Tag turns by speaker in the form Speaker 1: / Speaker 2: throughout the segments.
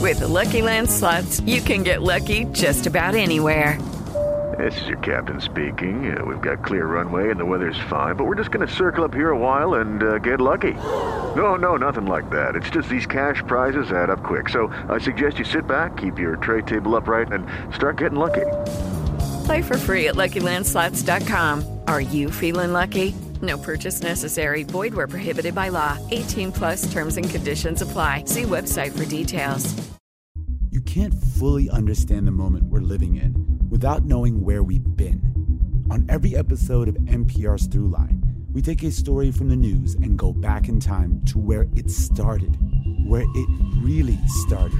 Speaker 1: With the Lucky Land Slots, you can get lucky just about anywhere.
Speaker 2: This is your captain speaking. We've got clear runway and the weather's fine, but we're just going to circle up here a while and get lucky. No, nothing like that. It's just these cash prizes add up quick. So I suggest you sit back, keep your tray table upright, and start getting lucky.
Speaker 1: Play for free at LuckyLandSlots.com. Are you feeling lucky? No purchase necessary. Void where prohibited by law. 18+ terms and conditions apply. See website for details.
Speaker 3: You can't fully understand the moment we're living in without knowing where we've been. On every episode of NPR's Throughline, we take a story from the news and go back in time to where it started, where it really started.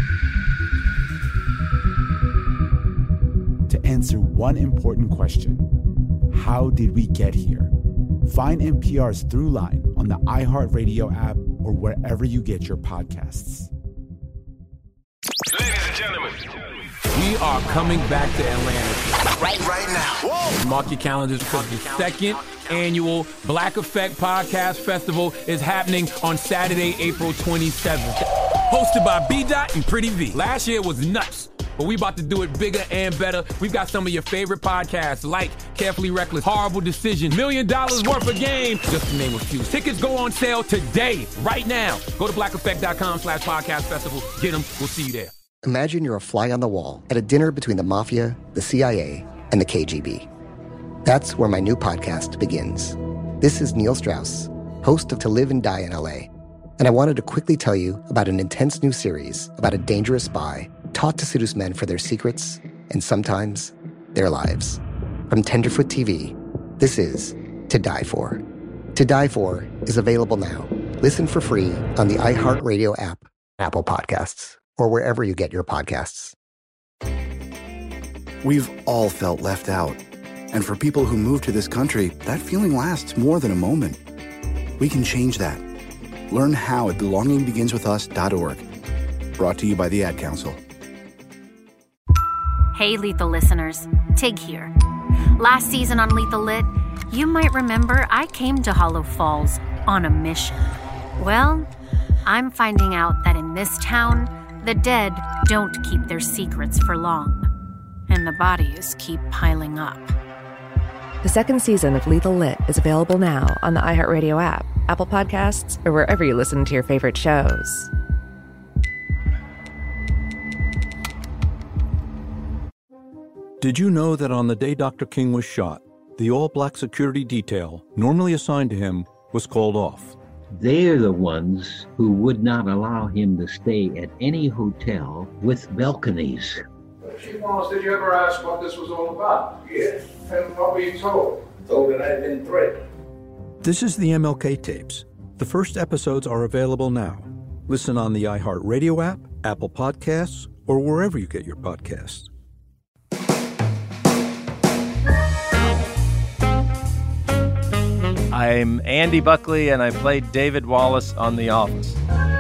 Speaker 3: To answer one important question, how did we get here? Find NPR's Throughline on the iHeartRadio app or wherever you get your podcasts.
Speaker 4: Ladies and gentlemen,
Speaker 5: we are coming back to Atlanta
Speaker 4: right now. Whoa.
Speaker 5: Mark your calendars because the second annual Black Effect Podcast Festival is happening on Saturday, April 27th. Hosted by B-Dot and Pretty V. Last year was nuts, but we about to do it bigger and better. We've got some of your favorite podcasts like Carefully Reckless, Horrible Decision, $1 Million Worth of Game, just to name a few. Tickets go on sale today, right now. Go to blackeffect.com/podcast festival. Get them. We'll see you there.
Speaker 6: Imagine you're a fly on the wall at a dinner between the mafia, the CIA, and the KGB. That's where my new podcast begins. This is Neil Strauss, host of To Live and Die in LA. And I wanted to quickly tell you about an intense new series about a dangerous spy taught to seduce men for their secrets and sometimes their lives. From Tenderfoot TV, this is To Die For. To Die For is available now. Listen for free on the iHeartRadio app, Apple Podcasts, or wherever you get your podcasts.
Speaker 7: We've all felt left out. And for people who move to this country, that feeling lasts more than a moment. We can change that. Learn how at belongingbeginswithus.org. Brought to you by the Ad Council.
Speaker 8: Hey, Lethal listeners. Tig here. Last season on Lethal Lit, you might remember I came to Hollow Falls on a mission. Well, I'm finding out that in this town, the dead don't keep their secrets for long, and the bodies keep piling up.
Speaker 9: The second season of Lethal Lit is available now on the iHeartRadio app, Apple Podcasts, or wherever you listen to your favorite shows.
Speaker 10: Did you know that on the day Dr. King was shot, the all-black security detail normally assigned to him was called off?
Speaker 11: They're the ones who would not allow him to stay at any hotel with balconies.
Speaker 12: Chief Wallace, did you ever ask what this was all about? Yes. And what were you told? Told that I had been threatened.
Speaker 10: This is the MLK tapes. The first episodes are available now. Listen on the iHeartRadio app, Apple Podcasts, or wherever you get your podcasts.
Speaker 13: I'm Andy Buckley, and I played David Wallace on The Office.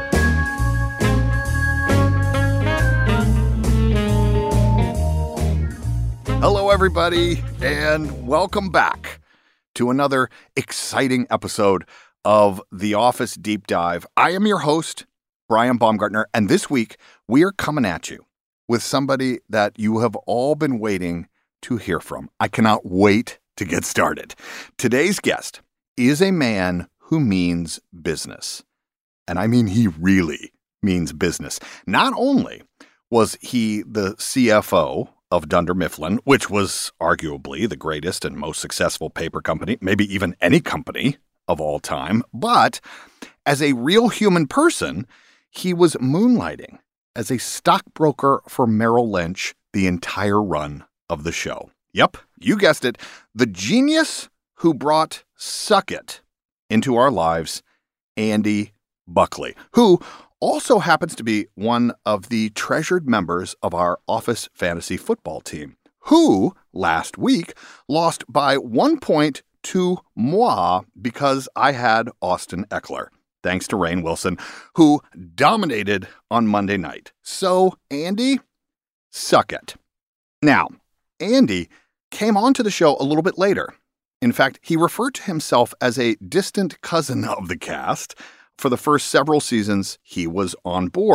Speaker 14: Hello, everybody, and welcome back to another exciting episode of The Office Deep Dive. I am your host, Brian Baumgartner, and this week we are coming at you with somebody that you have all been waiting to hear from. I cannot wait to get started. Today's guest is a man who means business. And I mean, he really means business. Not only was he the CFO of Dunder Mifflin, which was arguably the greatest and most successful paper company, maybe even any company of all time, but as a real human person, he was moonlighting as a stockbroker for Merrill Lynch the entire run of the show. Yep, you guessed it, the genius who brought Suck It into our lives, Andy Buckley, who also happens to be one of the treasured members of our Office Fantasy Football team, who last week lost by 1 point to moi because I had Austin Eckler, thanks to Rainn Wilson, who dominated on Monday night. So, Andy, suck it. Now, Andy came onto the show a little bit later. In fact, he referred to himself as a distant cousin of the cast. For the first several seasons, he was on board.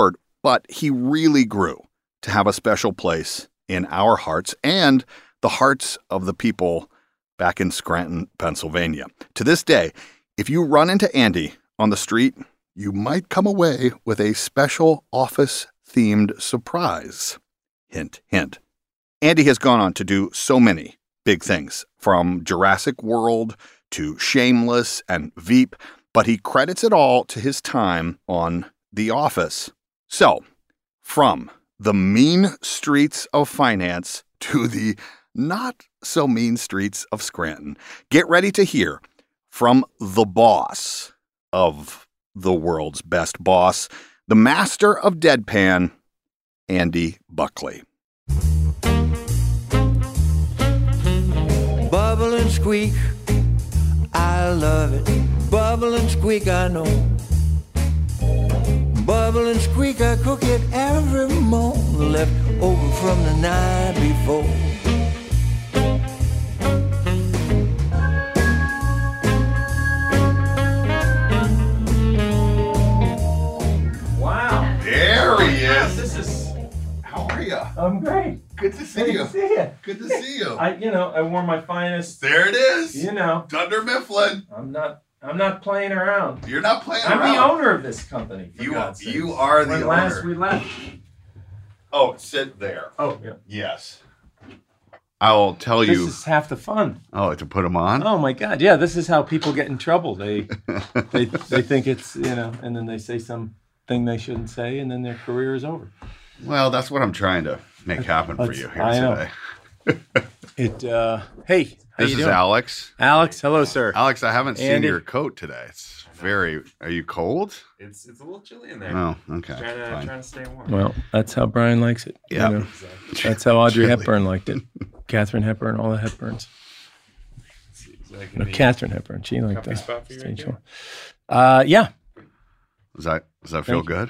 Speaker 14: but he really grew to have a special place in our hearts and the hearts of the people back in Scranton, Pennsylvania. To this day, if you run into Andy on the street, you might come away with a special office-themed surprise. Hint, hint. Andy has gone on to do so many big things, from Jurassic World to Shameless and Veep, but he credits it all to his time on The Office. So, from the mean streets of finance to the not-so-mean streets of Scranton, get ready to hear from the boss of the world's best boss, the master of deadpan, Andy Buckley.
Speaker 4: Bubble and squeak, I love it. Bubble and squeak, I know. Bubble and squeak, I cook it every morning, left over from the night before.
Speaker 14: Wow. There he is. How are you?
Speaker 15: I'm great.
Speaker 14: Good to see you. Good to see you.
Speaker 15: I wore my finest.
Speaker 14: There it is.
Speaker 15: Dunder
Speaker 14: Mifflin.
Speaker 15: I'm not playing around.
Speaker 14: You're not playing
Speaker 15: I'm
Speaker 14: around.
Speaker 15: the owner of this company.
Speaker 14: You are the owner.
Speaker 15: Last we left.
Speaker 14: Oh, sit there.
Speaker 15: Oh, yeah.
Speaker 14: Yes. I'll tell you.
Speaker 15: This is half the fun.
Speaker 14: Oh, to put them on?
Speaker 15: Oh my God! Yeah, this is how people get in trouble. They think it's and then they say something they shouldn't say, and then their career is over.
Speaker 14: Well, that's what I'm trying to make happen for you here today.
Speaker 15: Hey,
Speaker 14: this is Alex.
Speaker 15: Alex, hello, sir.
Speaker 14: Alex, I haven't seen
Speaker 15: Andy.
Speaker 14: your coat today. It's very. Are you cold?
Speaker 16: It's a little chilly in there.
Speaker 14: Oh, okay.
Speaker 16: Trying to stay warm.
Speaker 15: Well, that's how Brian likes it.
Speaker 14: Yeah.
Speaker 15: Exactly. That's how Audrey Hepburn liked it. Katharine Hepburn, all the Hepburns. Katharine Hepburn. She liked that.
Speaker 16: Spot for you right here?
Speaker 15: Yeah.
Speaker 14: Does that feel good?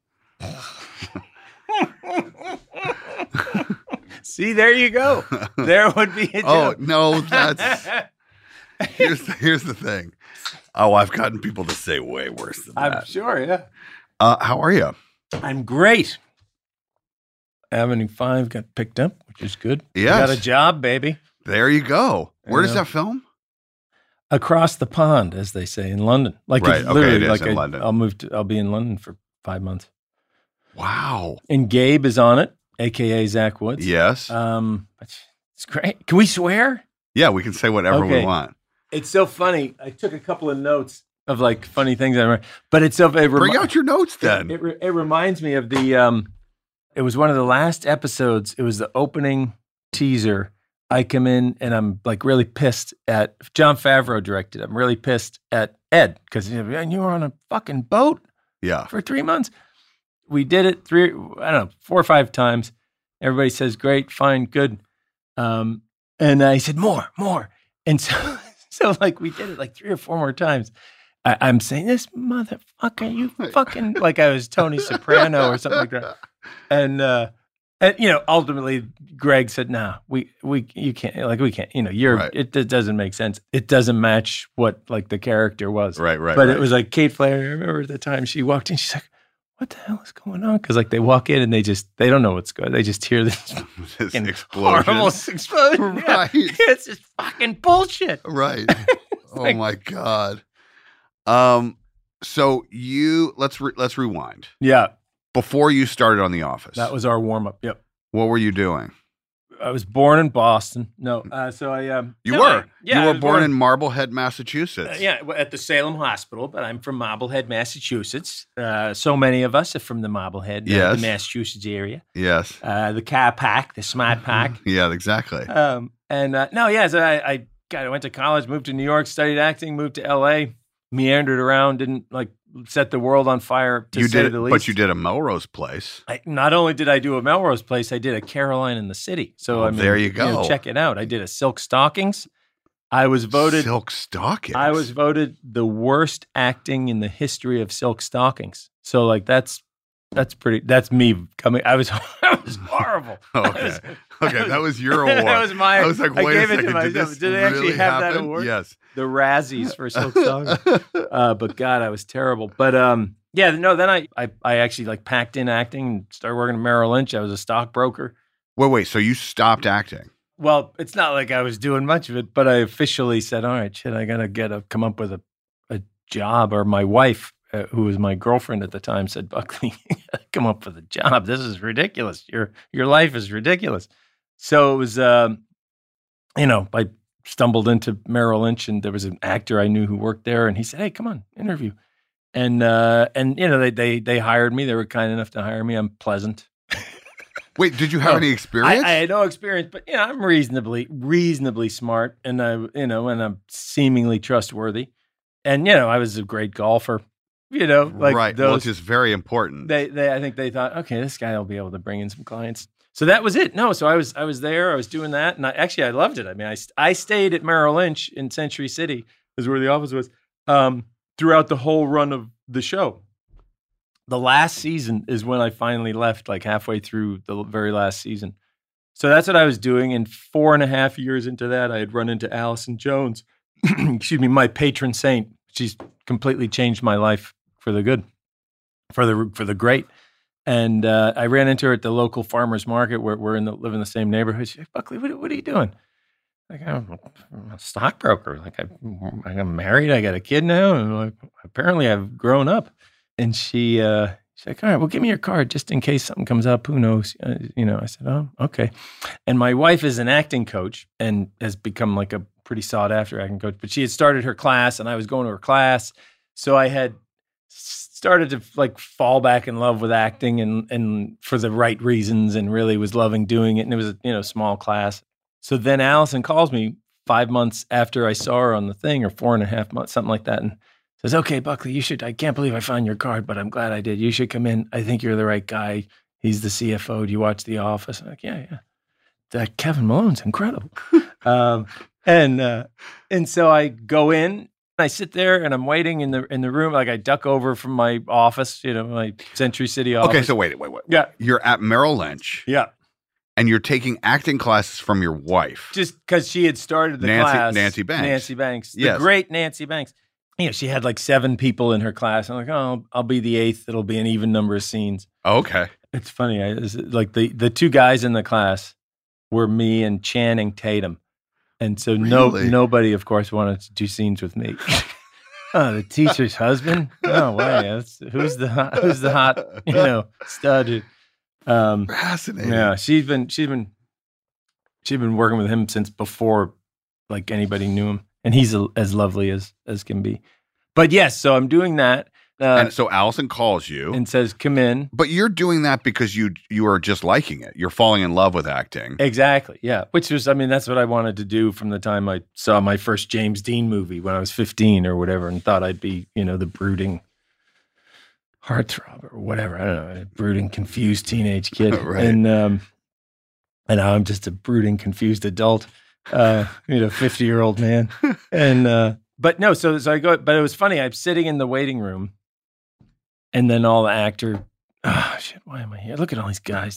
Speaker 15: See, there you go. There would be a joke.
Speaker 14: Oh, no, that's... Here's the thing. Oh, I've gotten people to say way worse than that.
Speaker 15: I'm sure, yeah.
Speaker 14: How are you?
Speaker 15: I'm great. Avenue 5 got picked up, which is good.
Speaker 14: Yes.
Speaker 15: Got a job, baby.
Speaker 14: There you go. Where does that film?
Speaker 15: Across the pond, as they say, in London. Like
Speaker 14: right.
Speaker 15: It's literally
Speaker 14: it is
Speaker 15: like
Speaker 14: in London.
Speaker 15: I'll be in London for 5 months.
Speaker 14: Wow.
Speaker 15: And Gabe is on it, aka Zach Woods.
Speaker 14: Yes.
Speaker 15: It's great. Can we swear?
Speaker 14: Yeah, we can say whatever we want.
Speaker 15: It's so funny. I took a couple of notes of like funny things I remember, but
Speaker 14: bring out your notes then.
Speaker 15: It reminds me of the. It was one of the last episodes. It was the opening teaser. I come in and I'm like really pissed at Jon Favreau directed. I'm really pissed at Ed because you were on a fucking boat.
Speaker 14: Yeah.
Speaker 15: For 3 months. We did it 4 or 5 times. Everybody says great, fine, good. And I said more. And so like we did it like 3 or 4 more times. I'm saying this motherfucker, you fucking like I was Tony Soprano or something like that. And ultimately Greg said, "No, you can't. Like we can't. Right. It doesn't make sense. It doesn't match what like the character was.
Speaker 14: Right.
Speaker 15: But it was like Kate Flair. I remember at the time she walked in. She's like, "What the hell is going on?" Because like they walk in and they don't know what's going. They just hear this
Speaker 14: explosion.
Speaker 15: Horrible explosion.
Speaker 14: Right.
Speaker 15: Yeah. It's just fucking bullshit.
Speaker 14: Right. Oh my God. So let's rewind.
Speaker 15: Yeah.
Speaker 14: Before you started on The Office.
Speaker 15: That was our warm up. Yep.
Speaker 14: What were you doing?
Speaker 15: I was born in Boston. No, so I.
Speaker 14: You were born in Marblehead, Massachusetts.
Speaker 15: At the Salem Hospital, but I'm from Marblehead, Massachusetts. So many of us are from the Marblehead, the Massachusetts area.
Speaker 14: Yes.
Speaker 15: The car pack, the smart pack.
Speaker 14: Yeah, exactly.
Speaker 15: So I went to college, moved to New York, studied acting, moved to L.A., meandered around, didn't like set the world on fire to say the least.
Speaker 14: But you did a Melrose Place.
Speaker 15: Not only did I do a Melrose Place, I did a Caroline in the City. So
Speaker 14: there you go.
Speaker 15: Check it out. I did a Silk Stockings. I was voted
Speaker 14: Silk Stockings.
Speaker 15: I was voted the worst acting in the history of Silk Stockings. So like that's me coming. I was horrible.
Speaker 14: Okay. That was your award.
Speaker 15: That was my.
Speaker 14: I was like, wait a second.
Speaker 15: Did they actually
Speaker 14: really
Speaker 15: have
Speaker 14: happen?
Speaker 15: that award?
Speaker 14: Yes.
Speaker 15: The Razzies for Silk Stockings. But God, I was terrible. But Yeah, no, then I actually like packed in acting and started working at Merrill Lynch. I was a stockbroker.
Speaker 14: Wait, so you stopped acting?
Speaker 15: Well, it's not like I was doing much of it, but I officially said, all right, shit, I got to come up with a job. Or my wife, who was my girlfriend at the time, said, Buckley, you gotta come up with a job. This is ridiculous. Your life is ridiculous. So it was, I stumbled into Merrill Lynch, and there was an actor I knew who worked there, and he said, hey, come on, interview. And they hired me. They were kind enough to hire me. I'm pleasant.
Speaker 14: Wait, did you have any experience?
Speaker 15: I had no experience, but I'm reasonably smart, and and I'm seemingly trustworthy. And I was a great golfer.
Speaker 14: Right. Well, which is very important.
Speaker 15: I think they thought, okay, this guy will be able to bring in some clients. So that was it. No, so I was there. I was doing that, and I loved it. I mean, I stayed at Merrill Lynch in Century City, is where the office was, throughout the whole run of the show. The last season is when I finally left, like halfway through the very last season. So that's what I was doing. And 4.5 years into that, I had run into Allison Jones, excuse me, my patron saint. She's completely changed my life for the good, for the great. And I ran into her at the local farmer's market where we're live in the same neighborhood. She's like, Buckley, what are you doing? Like, I'm a stockbroker. Like, I'm married. I got a kid now. And like, apparently I've grown up. And she's like, all right, well, give me your card just in case something comes up. Who knows? I said, oh, okay. And my wife is an acting coach and has become like a pretty sought after acting coach. But she had started her class, and I was going to her class. So I had started to like fall back in love with acting and for the right reasons, and really was loving doing it. And it was a small class. So then Allison calls me 5 months after I saw her on the thing, or 4.5 months, something like that, and says, okay, Buckley, you should, I can't believe I found your card, but I'm glad I did. You should come in. I think you're the right guy. He's the CFO. Do you watch The Office? I'm like, yeah. That Kevin Malone's incredible. And so I go in, I sit there, and I'm waiting in the room. Like, I duck over from my office, my Century City office.
Speaker 14: Okay, so wait.
Speaker 15: Yeah.
Speaker 14: You're at Merrill Lynch.
Speaker 15: Yeah.
Speaker 14: And you're taking acting classes from your wife.
Speaker 15: Just because she had started the class.
Speaker 14: Nancy Banks.
Speaker 15: Nancy Banks.
Speaker 14: Yes.
Speaker 15: The great Nancy Banks. She had like 7 people in her class. I'm like, oh, I'll be the 8th. It'll be an even number of scenes.
Speaker 14: Okay.
Speaker 15: It's funny. Like the 2 guys in the class were me and Channing Tatum. And so nobody, of course, wanted to do scenes with me. Oh, the teacher's husband? No way. Who's the hot, stud?
Speaker 14: Fascinating.
Speaker 15: Yeah, she's been working with him since before like anybody knew him. And he's as lovely as can be. But yes, so I'm doing that.
Speaker 14: And so Allison calls you.
Speaker 15: And says, come in.
Speaker 14: But you're doing that because you are just liking it. You're falling in love with acting.
Speaker 15: Exactly, yeah. Which was, that's what I wanted to do from the time I saw my first James Dean movie when I was 15 or whatever, and thought I'd be, the brooding heartthrob or whatever. I don't know, a brooding, confused teenage kid.
Speaker 14: Right.
Speaker 15: And now I'm just a brooding, confused adult. 50-year-old man. And but no, so I go, but it was funny. I'm sitting in the waiting room, and then all the actor, oh shit, why am I here? Look at all these guys.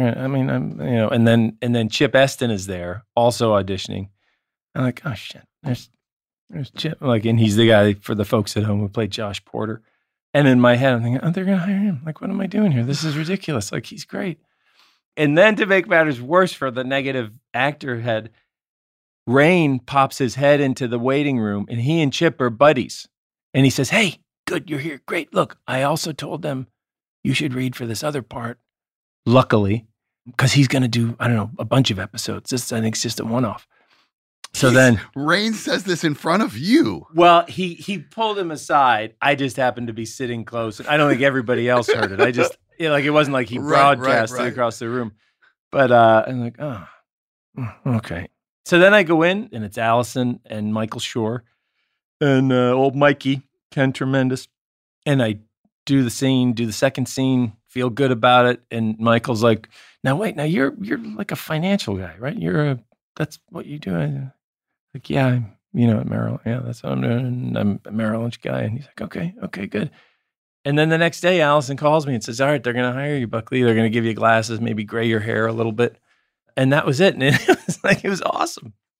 Speaker 15: And then Chip Eston is there also auditioning. I'm like, oh shit, there's Chip, and he's the guy for the folks at home who played Josh Porter. And in my head, I'm thinking, oh, they're gonna hire him. Like, what am I doing here? This is ridiculous. Like, he's great. And then to make matters worse for the negative actor head, Rain pops his head into the waiting room, and he and Chip are buddies. And he says, hey, good, you're here. Great. Look, I also told them you should read for this other part. Luckily, because he's going to do, I don't know, a bunch of episodes. This, I think, is just a one-off. So then
Speaker 14: Rain says this in front of you.
Speaker 15: Well, he pulled him aside. I just happened to be sitting close. I don't think everybody else heard it. I just, it wasn't like he broadcasted across the room. But I'm like, oh, okay. So then I go in, and it's Allison and Michael Schur and old Mikey, Ken Tremendous. And I do the second scene, feel good about it. And Michael's like, now you're like a financial guy, right? That's what you do. Like, yeah, I'm, at Merrill. Yeah, that's what I'm doing. I'm a Merrill Lynch guy. And he's like, okay, good. And then the next day, Allison calls me and says, all right, they're going to hire you, Buckley. They're going to give you glasses, maybe gray your hair a little bit. And that was it. And it was awesome.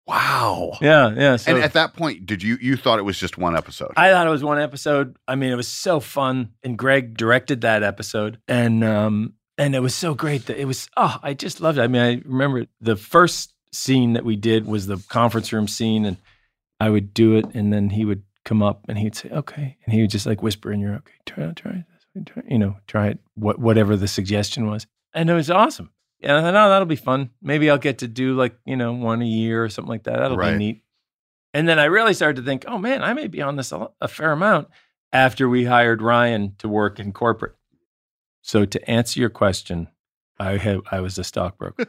Speaker 14: Wow.
Speaker 15: Yeah. So
Speaker 14: And at that point, did you thought it was just one episode?
Speaker 15: I thought it was one episode. I mean, it was so fun, and Greg directed that episode, and it was so great that it was. Oh, I just loved it. I mean, I remember the first scene that we did was the conference room scene, and I would do it, and then he would come up and he'd say, "Okay," and he would just like whisper in your ear, "Okay, try this, try it, whatever the suggestion was," and it was awesome. And I thought, oh, that'll be fun. Maybe I'll get to do like, one a year or something like that. That'll be neat. And then I really started to think, oh man, I may be on this a fair amount after we hired Ryan to work in corporate. So to answer your question, I was a stockbroker.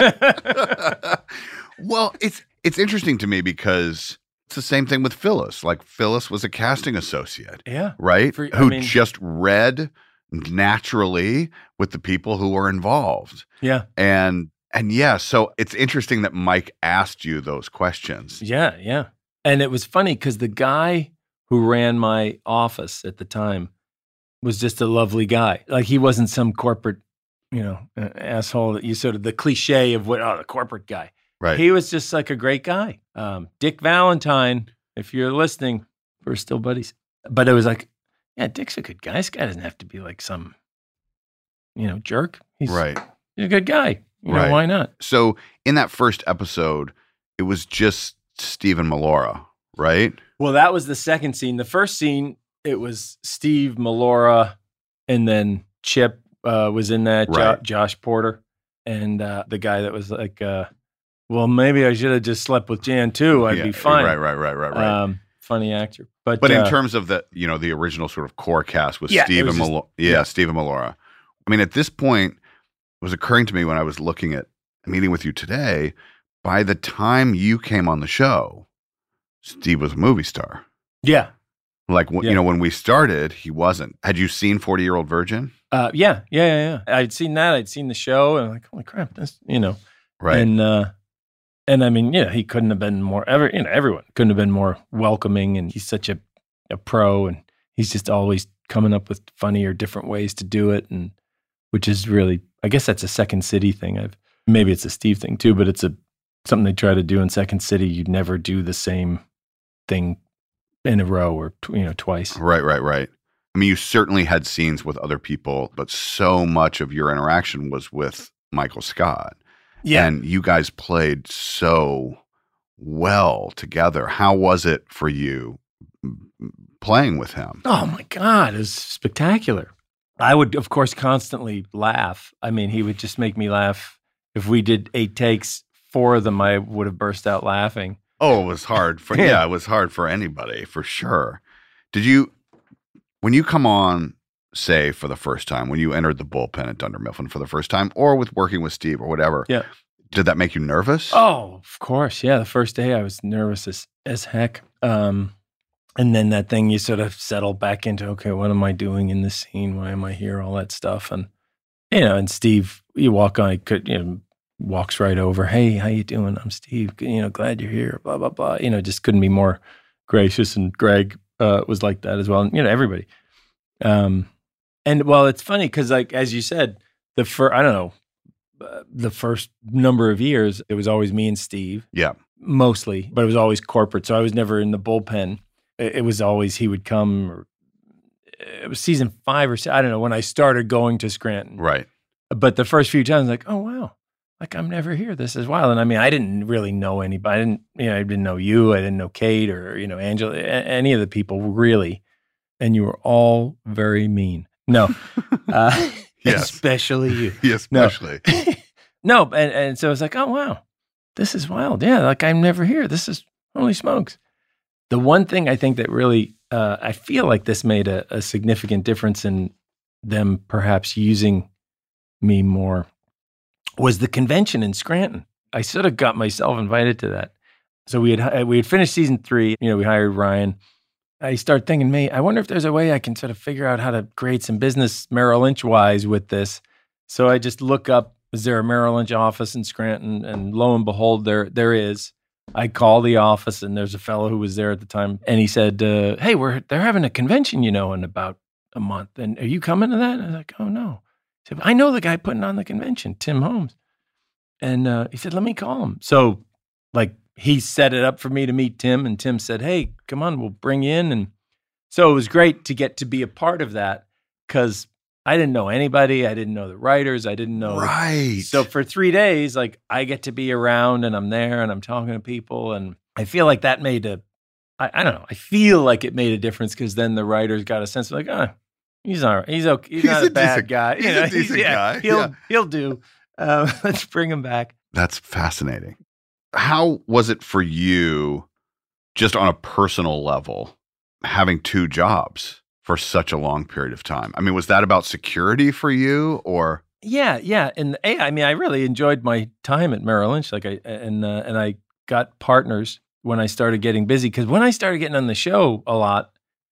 Speaker 14: Well, it's interesting to me because it's the same thing with Phyllis. Like Phyllis was a casting associate.
Speaker 15: Yeah.
Speaker 14: Right? Who just read naturally with the people who were involved.
Speaker 15: Yeah.
Speaker 14: And yeah, so it's interesting that Mike asked you those questions.
Speaker 15: Yeah. And it was funny because the guy who ran my office at the time was just a lovely guy. Like he wasn't some corporate, asshole that you sort of the cliche of the corporate guy.
Speaker 14: Right.
Speaker 15: He was just like a great guy. Dick Valentine, if you're listening, we're still buddies. But it was like, yeah, Dick's a good guy. This guy doesn't have to be like some, jerk. He's a good guy. Why not?
Speaker 14: So in that first episode, it was just Steve and Melora, right?
Speaker 15: Well, that was the second scene. The first scene, it was Steve, Melora, and then Chip was in that,
Speaker 14: Right.
Speaker 15: Josh Porter, and the guy that was like, well, maybe I should have just slept with Jan too. I'd be fine.
Speaker 14: Right.
Speaker 15: Funny actor. But
Speaker 14: in terms of the original sort of core cast with Steve and Melora. Steve and Melora. I mean, at this point, it was occurring to me when I was looking at a meeting with you today, by the time you came on the show, Steve was a movie star.
Speaker 15: Yeah.
Speaker 14: Like, when we started, he wasn't. Had you seen 40-Year-Old Virgin?
Speaker 15: Yeah. I'd seen that. I'd seen the show, and I'm like, holy crap, this,
Speaker 14: Right.
Speaker 15: And I mean, he couldn't have been more everyone couldn't have been more welcoming, and he's such a pro, and he's just always coming up with funny or different ways to do it, and which is really, I guess that's a Second City thing. Maybe it's a Steve thing too, but it's something they try to do in Second City. You'd never do the same thing in a row or twice.
Speaker 14: Right. I mean, you certainly had scenes with other people, but so much of your interaction was with Michael Scott.
Speaker 15: Yeah.
Speaker 14: And you guys played so well together. How was it for you playing with him?
Speaker 15: Oh my God, it was spectacular. I would, of course, constantly laugh. I mean, he would just make me laugh. If we did 8 takes, 4 of them, I would have burst out laughing.
Speaker 14: Oh, it was hard for it was hard for anybody, for sure. When you come on, say, for the first time, when you entered the bullpen at Dunder Mifflin for the first time, or with working with Steve or whatever, did that make you nervous?
Speaker 15: Oh, of course. Yeah. The first day I was nervous as heck. And then that thing you sort of settle back into, okay, what am I doing in this scene? Why am I here? All that stuff. And, and Steve, you walk on, walks right over. Hey, how you doing? I'm Steve. Glad you're here. Blah, blah, blah. Just couldn't be more gracious. And Greg was like that as well. And, everybody. And well, it's funny because, like, as you said, the first number of years, it was always me and Steve.
Speaker 14: Yeah.
Speaker 15: Mostly, but it was always corporate. So I was never in the bullpen. It was always he would come, or it was season 5 or 6. I don't know, when I started going to Scranton.
Speaker 14: Right.
Speaker 15: But the first few times, like, oh, wow, like I'm never here. This is wild. And I mean, I didn't really know anybody. I didn't know you. I didn't know Kate or, Angela, any of the people really. And you were all very mean. No.
Speaker 14: Yes.
Speaker 15: Especially you.
Speaker 14: Yes, especially.
Speaker 15: No. And so it's like, oh, wow, this is wild. Yeah. Like I'm never here. This is holy smokes. The one thing I think that really, I feel like this made a significant difference in them perhaps using me more was the convention in Scranton. I sort of got myself invited to that. So we had finished season 3. We hired Ryan. I started thinking, I wonder if there's a way I can sort of figure out how to create some business Merrill Lynch-wise with this. So I just look up, is there a Merrill Lynch office in Scranton? And lo and behold, there is. I call the office, and there's a fellow who was there at the time, and he said, hey, they're having a convention, in about a month. And are you coming to that? And I was like, oh, no. He said, I know the guy putting on the convention, Tim Holmes. And he said, let me call him. So, like, he set it up for me to meet Tim, and Tim said, hey, come on, we'll bring you in. And so it was great to get to be a part of that because I didn't know anybody. I didn't know the writers. I didn't know.
Speaker 14: Right.
Speaker 15: So for 3 days, like I get to be around and I'm there and I'm talking to people. And I feel like that made I don't know. I feel like it made a difference because then the writers got a sense of like, he's all right. He's okay. He's not a bad guy.
Speaker 14: He's a decent guy.
Speaker 15: He'll do. Let's bring him back.
Speaker 14: That's fascinating. How was it for you, just on a personal level, having 2 jobs for such a long period of time? I mean, was that about security for you, or?
Speaker 15: Yeah. And I mean, I really enjoyed my time at Merrill Lynch. Like I got partners when I started getting busy, because when I started getting on the show a lot,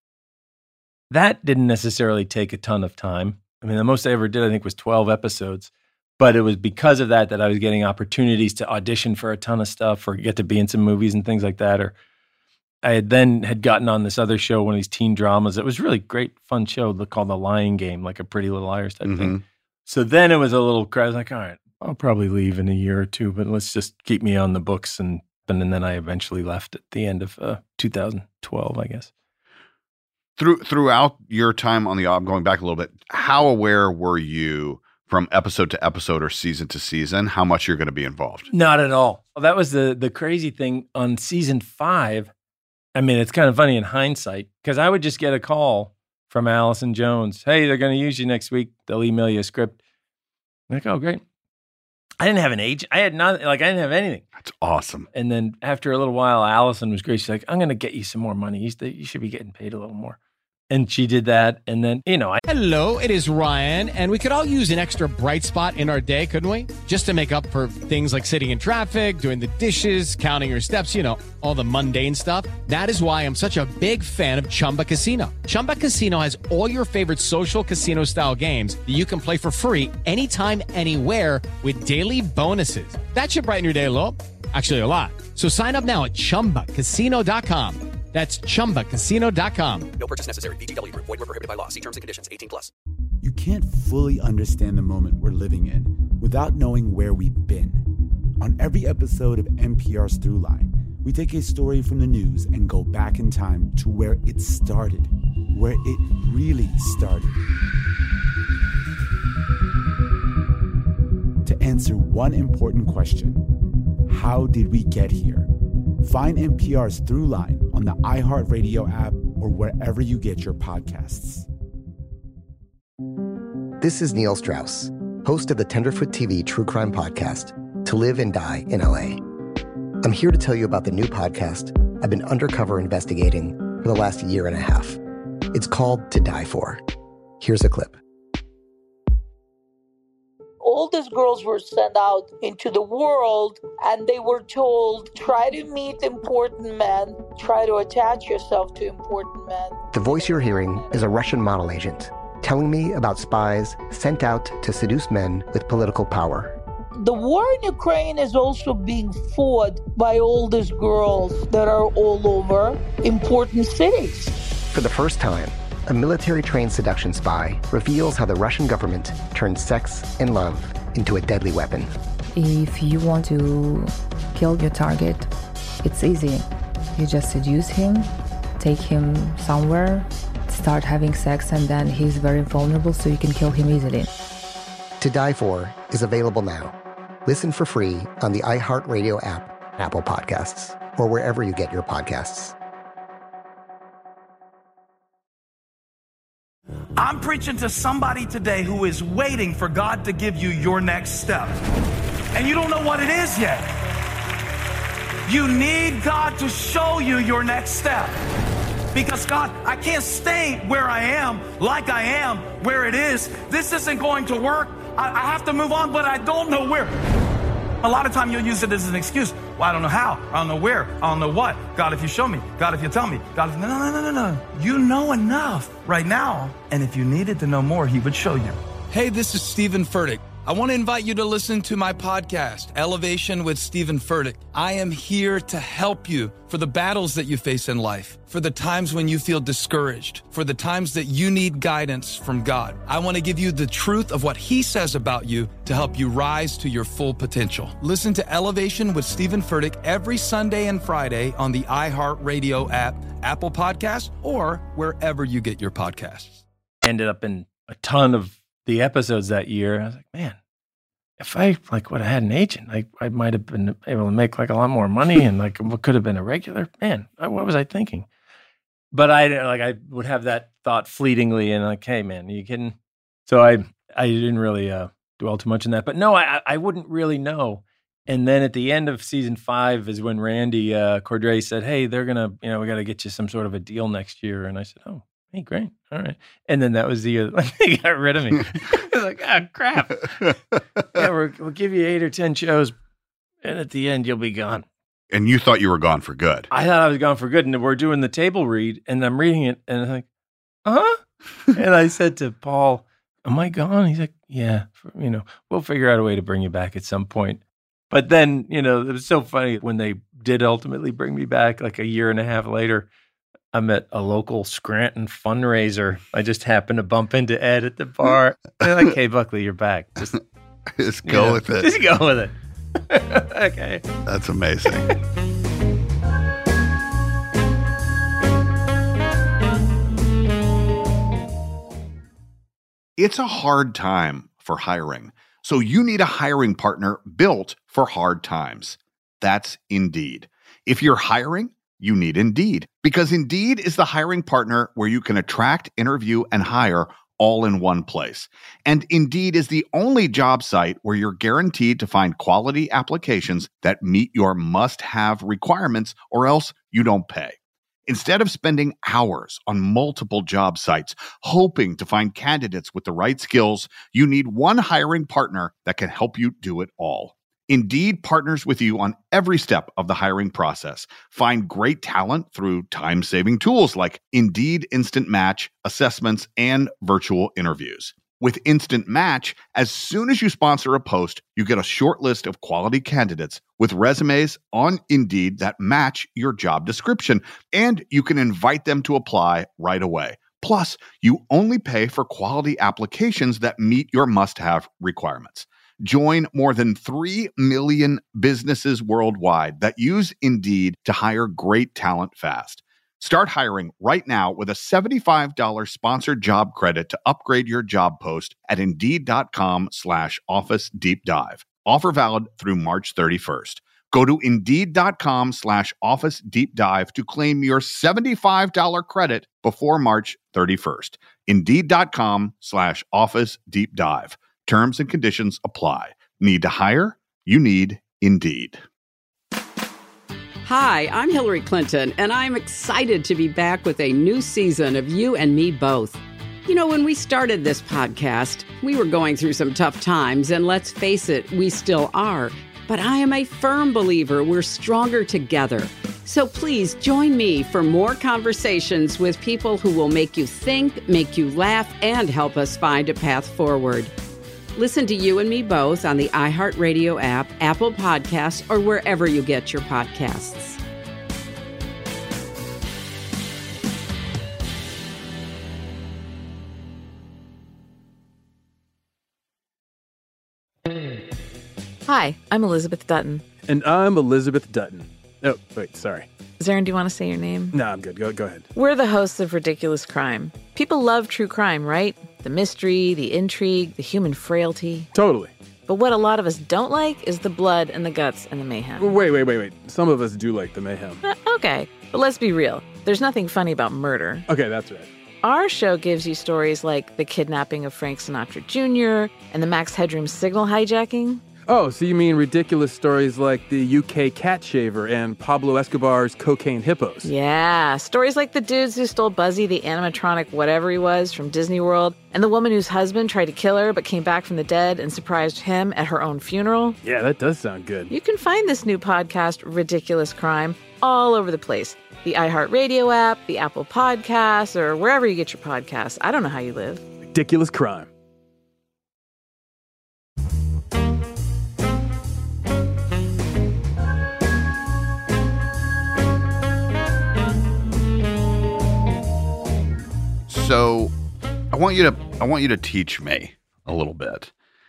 Speaker 15: that didn't necessarily take a ton of time. I mean, the most I ever did, I think, was 12 episodes. But it was because of that I was getting opportunities to audition for a ton of stuff or get to be in some movies and things like that. Or I had gotten on this other show, one of these teen dramas. It was a really great, fun show called The Lying Game, like a Pretty Little Liars type thing. So then it was a little, I was like, all right, I'll probably leave in a year or 2, but let's just keep me on the books. And then I eventually left at the end of 2012, I guess.
Speaker 14: Throughout your time on the Ob, going back a little bit, how aware were you from episode to episode or season to season, how much you're going to be involved?
Speaker 15: Not at all. Well, that was the crazy thing on season 5. I mean, it's kind of funny in hindsight because I would just get a call from Allison Jones. Hey, they're going to use you next week. They'll email you a script. I'm like, oh, great. I didn't have an agent. I didn't have anything.
Speaker 14: That's awesome.
Speaker 15: And then after a little while, Allison was great. She's like, I'm going to get you some more money. You should be getting paid a little more. And she did that. And then,
Speaker 17: Hello, it is Ryan. And we could all use an extra bright spot in our day, couldn't we? Just to make up for things like sitting in traffic, doing the dishes, counting your steps, all the mundane stuff. That is why I'm such a big fan of Chumba Casino. Chumba Casino has all your favorite social casino style games that you can play for free anytime, anywhere with daily bonuses. That should brighten your day a little. Actually, a lot. So sign up now at ChumbaCasino.com. That's ChumbaCasino.com.
Speaker 18: No purchase necessary. VGW Group. Void where prohibited by law. See terms and conditions. 18+.
Speaker 3: You can't fully understand the moment we're living in without knowing where we've been. On every episode of NPR's Throughline, we take a story from the news and go back in time to where it started, where it really started. To answer one important question: how did we get here? Find NPR's Throughline on the iHeartRadio app or wherever you get your podcasts.
Speaker 6: This is Neil Strauss, host of the Tenderfoot TV true crime podcast, To Live and Die in LA. I'm here to tell you about the new podcast I've been undercover investigating for the last 1.5 years. It's called To Die For. Here's a clip.
Speaker 19: All these girls were sent out into the world and they were told, try to meet important men, try to attach yourself to important men.
Speaker 6: The voice you're hearing is a Russian model agent telling me about spies sent out to seduce men with political power.
Speaker 19: The war in Ukraine is also being fought by all these girls that are all over important cities.
Speaker 6: For the first time, a military-trained seduction spy reveals how the Russian government turned sex and love into a deadly weapon.
Speaker 20: If you want to kill your target, it's easy. You just seduce him, take him somewhere, start having sex, and then he's very vulnerable, so you can kill him easily.
Speaker 6: To Die For is available now. Listen for free on the iHeartRadio app, Apple Podcasts, or wherever you get your podcasts.
Speaker 21: I'm preaching to somebody today who is waiting for God to give you your next step. And you don't know what it is yet. You need God to show you your next step. Because God, I can't stay where I am, like I am, where it is. This isn't going to work. I have to move on, but I don't know where. A lot of time you'll use it as an excuse. Well, I don't know how. I don't know where. I don't know what. God, if you show me. God, if you tell me. God, if... No. You know enough right now. And if you needed to know more, he would show you.
Speaker 22: Hey, this is Stephen Furtick.
Speaker 2: I want to invite you to listen to my podcast, Elevation with Stephen Furtick. I am here to help you for the battles that you face in life, for the times when you feel discouraged, for the times that you need guidance from God. I want to give you the truth of what He says about you to help you rise to your full potential. Listen to Elevation with Stephen Furtick every Sunday and Friday on the iHeartRadio app, Apple Podcasts, or wherever you get your podcasts.
Speaker 15: Ended up in a ton of the episodes that year. I was like, man, if I would have had an agent, I might have been able to make a lot more money and what could have been a regular. Man, what was I thinking? But I would have that thought fleetingly and hey man, are you kidding? So I didn't really dwell too much on that. But no, I wouldn't really know. And then at the end of season 5 is when Randy Cordray said, hey, they're gonna, we got to get you some sort of a deal next year. And I said, oh. Hey, great. All right. And then that was the year they got rid of me. I was like, oh, crap. Yeah, we'll give you 8 or 10 shows, and at the end, you'll be gone.
Speaker 14: And you thought you were gone for good.
Speaker 15: I thought I was gone for good, and we're doing the table read, and I'm reading it, and I'm like, uh-huh. And I said to Paul, am I gone? He's like, yeah, we'll figure out a way to bring you back at some point. But then, it was so funny when they did ultimately bring me back, a year and a half later. I'm at a local Scranton fundraiser. I just happened to bump into Ed at the bar. They're like, hey, Buckley, you're back.
Speaker 14: Just go with it.
Speaker 15: Just go with it. Okay.
Speaker 14: That's amazing. It's a hard time for hiring. So you need a hiring partner built for hard times. That's Indeed. If you're hiring, you need Indeed, because Indeed is the hiring partner where you can attract, interview, and hire all in one place. And Indeed is the only job site where you're guaranteed to find quality applications that meet your must-have requirements, or else you don't pay. Instead of spending hours on multiple job sites hoping to find candidates with the right skills, you need one hiring partner that can help you do it all. Indeed partners with you on every step of the hiring process. Find great talent through time-saving tools like Indeed Instant Match, assessments, and virtual interviews. With Instant Match, as soon as you sponsor a post, you get a short list of quality candidates with resumes on Indeed that match your job description, and you can invite them to apply right away. Plus, you only pay for quality applications that meet your must-have requirements. Join more than 3 million businesses worldwide that use Indeed to hire great talent fast. Start hiring right now with a $75 sponsored job credit to upgrade your job post at Indeed.com/Office Deep Dive. Offer valid through March 31st. Go to Indeed.com/Office Deep Dive to claim your $75 credit before March 31st. Indeed.com/Office Deep Dive. Terms and conditions apply. Need to hire? You need Indeed.
Speaker 22: Hi, I'm Hillary Clinton, and I'm excited to be back with a new season of You and Me Both. You know, when we started this podcast, we were going through some tough times, and let's face it, we still are. But I am a firm believer we're stronger together. So please join me for more conversations with people who will make you think, make you laugh, and help us find a path forward. Listen to You and Me Both on the iHeartRadio app, Apple Podcasts, or wherever you get your podcasts.
Speaker 23: Hi, I'm Elizabeth Dutton.
Speaker 24: And I'm Elizabeth Dutton. Oh, wait, sorry.
Speaker 23: Zarin, do you want to say your name?
Speaker 24: No, I'm good. Go ahead.
Speaker 23: We're the hosts of Ridiculous Crime. People love true crime, right? The mystery, the intrigue, the human frailty.
Speaker 24: Totally.
Speaker 23: But what a lot of us don't like is the blood and the guts and the mayhem.
Speaker 24: Wait. Some of us do like the mayhem.
Speaker 23: Okay, but let's be real. There's nothing funny about murder.
Speaker 24: Okay, that's right.
Speaker 23: Our show gives you stories like the kidnapping of Frank Sinatra Jr. and the Max Headroom signal hijacking.
Speaker 24: Oh, so you mean ridiculous stories like the UK cat shaver and Pablo Escobar's cocaine hippos?
Speaker 23: Yeah, stories like the dudes who stole Buzzy, the animatronic whatever he was, from Disney World, and the woman whose husband tried to kill her but came back from the dead and surprised him at her own funeral.
Speaker 24: Yeah, that does sound good.
Speaker 23: You can find this new podcast, Ridiculous Crime, all over the place. The iHeartRadio app, the Apple Podcasts, or wherever you get your podcasts. I don't know how you live.
Speaker 24: Ridiculous Crime.
Speaker 14: So I want you to teach me a little bit.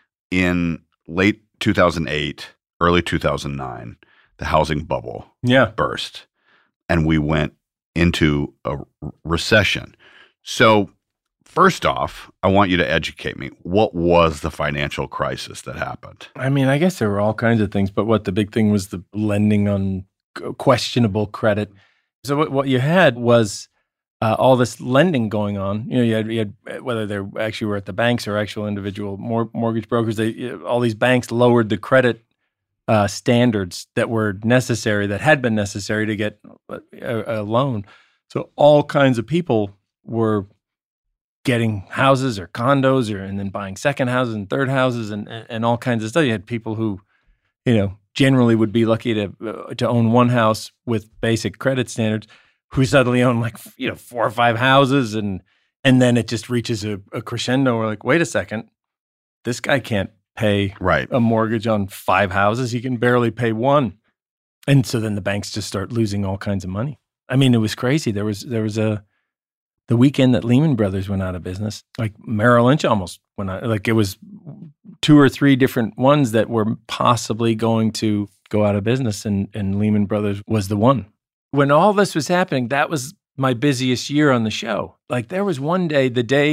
Speaker 14: In late 2008, early 2009, the housing bubble burst, and we went into a recession. So first off, I want you to educate me. What was the financial crisis that happened?
Speaker 15: I mean, I guess there were all kinds of things, but the big thing was the lending on questionable credit. So what you had was all this lending going on. You had whether they actually were at the banks or actual individual mortgage brokers. All these banks lowered the credit standards that were necessary, that had been necessary to get a loan. So all kinds of people were getting houses or condos, and then buying second houses and third houses and all kinds of stuff. You had people who, generally would be lucky to own one house with basic credit standards, who suddenly own 4 or 5 houses, and then it just reaches a crescendo. We're like, wait a second, this guy can't pay a mortgage on 5 houses. He can barely pay 1. And so then the banks just start losing all kinds of money. I mean, it was crazy. There was the weekend that Lehman Brothers went out of business, Merrill Lynch almost went out. It was 2 or 3 different ones that were possibly going to go out of business, and Lehman Brothers was the one. When all this was happening, that was my busiest year on the show. There was one day,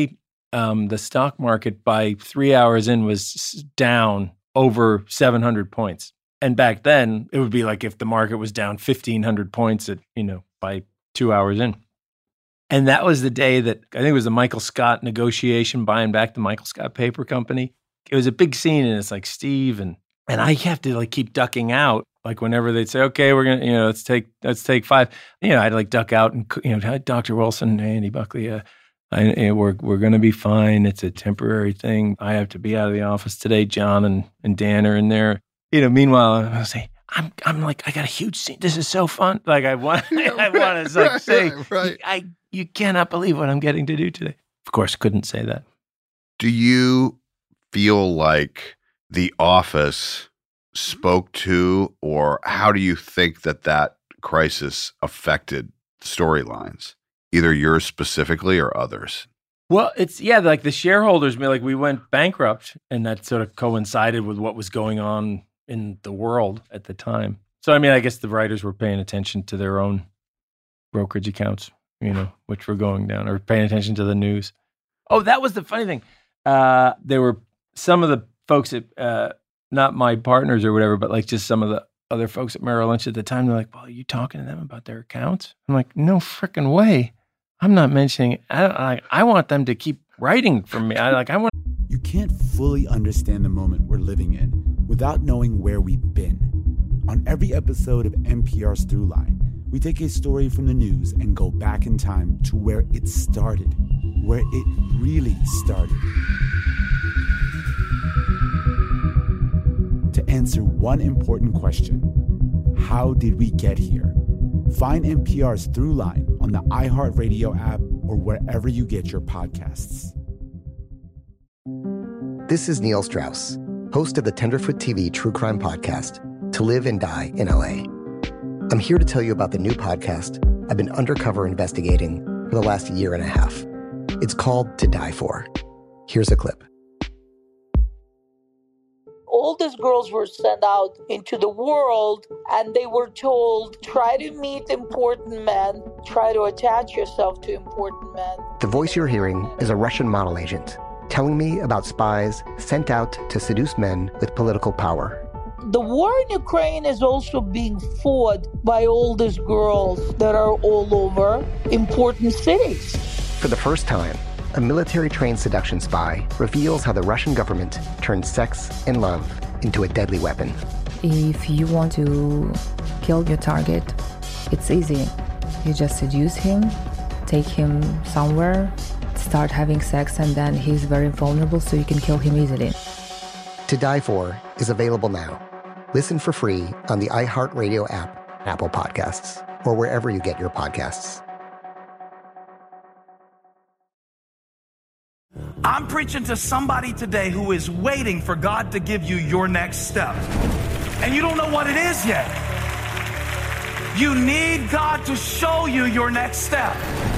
Speaker 15: the stock market by 3 hours in was down over 700 points. And back then, it would be like if the market was down 1,500 points by 2 hours in. And that was the day that I think it was the Michael Scott negotiation, buying back the Michael Scott Paper Company. It was a big scene, and it's like Steve and I have to keep ducking out. Whenever they'd say, okay, we're gonna, let's take 5. I'd duck out and Dr. Wilson, Andy Buckley, we're gonna be fine. It's a temporary thing. I have to be out of the office today. John and Dan are in there. Meanwhile, I say, I'm like, I got a huge scene. This is so fun. I want to say, you cannot believe what I'm getting to do today. Of course, couldn't say that.
Speaker 14: Do you feel like The Office spoke to, or how do you think that crisis affected storylines, either yours specifically or others?
Speaker 15: Well, it's the shareholders, we went bankrupt, and that sort of coincided with what was going on in the world at the time. So, I guess the writers were paying attention to their own brokerage accounts, which were going down, or paying attention to the news. Oh, that was the funny thing. There were some of the folks at, not my partners or whatever, but just some of the other folks at Merrill Lynch at the time. They're like, well, are you talking to them about their accounts? I'm like, no frickin' way. I'm not mentioning it. I want them to keep writing for me.
Speaker 3: You can't fully understand the moment we're living in without knowing where we've been. On every episode of NPR's Throughline, we take a story from the news and go back in time to where it started, where it really started. To answer one important question: how did we get here? Find NPR's Throughline on the iHeartRadio app or wherever you get your podcasts.
Speaker 6: This is Neil Strauss, host of the Tenderfoot TV true crime podcast, To Live and Die in LA. I'm here to tell you about the new podcast I've been undercover investigating for the last 1.5 years. It's called To Die For. Here's a clip.
Speaker 19: All these girls were sent out into the world, and they were told, try to meet important men, try to attach yourself to important men.
Speaker 6: The voice you're hearing is a Russian model agent telling me about spies sent out to seduce men with political power.
Speaker 19: The war in Ukraine is also being fought by all these girls that are all over important cities.
Speaker 6: For the first time, a military-trained seduction spy reveals how the Russian government turned sex and love into a deadly weapon.
Speaker 20: If you want to kill your target, it's easy. You just seduce him, take him somewhere, start having sex, and then he's very vulnerable, so you can kill him easily.
Speaker 6: To Die For is available now. Listen for free on the iHeartRadio app, Apple Podcasts, or wherever you get your podcasts.
Speaker 21: I'm preaching to somebody today who is waiting for God to give you your next step. And you don't know what it is yet. You need God to show you your next step.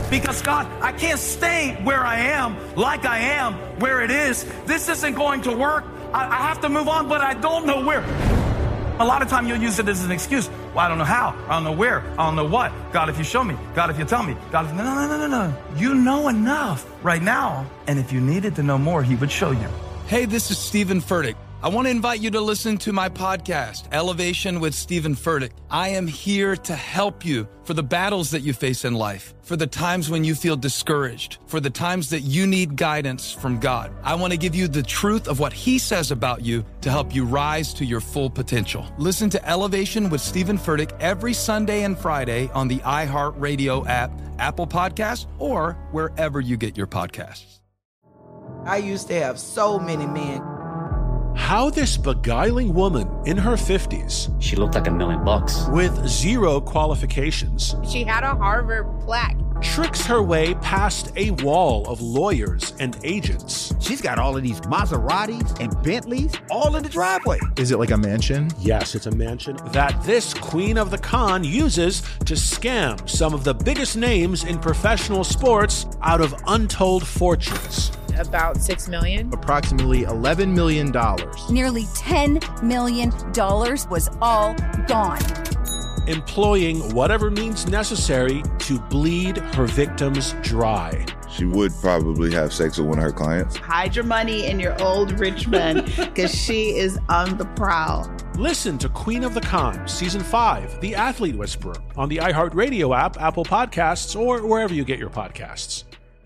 Speaker 21: Because God, I can't stay where I am, like I am, where it is. This isn't going to work. I have to move on, but I don't know where. A lot of time you'll use it as an excuse. Well, I don't know how. I don't know where. I don't know what. God, if you show me. God, if you tell me. God, if... No. You know enough right now. And if you needed to know more, he would show you.
Speaker 2: Hey, this is Stephen Furtick. I want to invite you to listen to my podcast, Elevation with Stephen Furtick. I am here to help you for the battles that you face in life, for the times when you feel discouraged, for the times that you need guidance from God. I want to give you the truth of what he says about you to help you rise to your full potential. Listen to Elevation with Stephen Furtick every Sunday and Friday on the iHeartRadio app, Apple Podcasts, or wherever you get your podcasts.
Speaker 1: I used to have so many men.
Speaker 5: How this beguiling woman in her 50s,
Speaker 7: she looked like $1 million,
Speaker 5: with zero qualifications,
Speaker 8: she had a Harvard plaque,
Speaker 5: tricks her way past a wall of lawyers and agents.
Speaker 25: She's got all of these Maseratis and Bentleys all in the driveway.
Speaker 26: Is it like a mansion?
Speaker 5: Yes, it's a mansion that this queen of the con uses to scam some of the biggest names in professional sports out of untold fortunes.
Speaker 8: About $6 million.
Speaker 26: Approximately $11 million.
Speaker 27: Nearly $10 million was all gone.
Speaker 5: Employing whatever means necessary to bleed her victims dry.
Speaker 28: She would probably have sex with one of her clients.
Speaker 29: Hide your money in your old rich man, because she is on the prowl.
Speaker 5: Listen to Queen of the Con, Season 5, The Athlete Whisperer, on the iHeartRadio app, Apple Podcasts, or wherever you get your podcasts.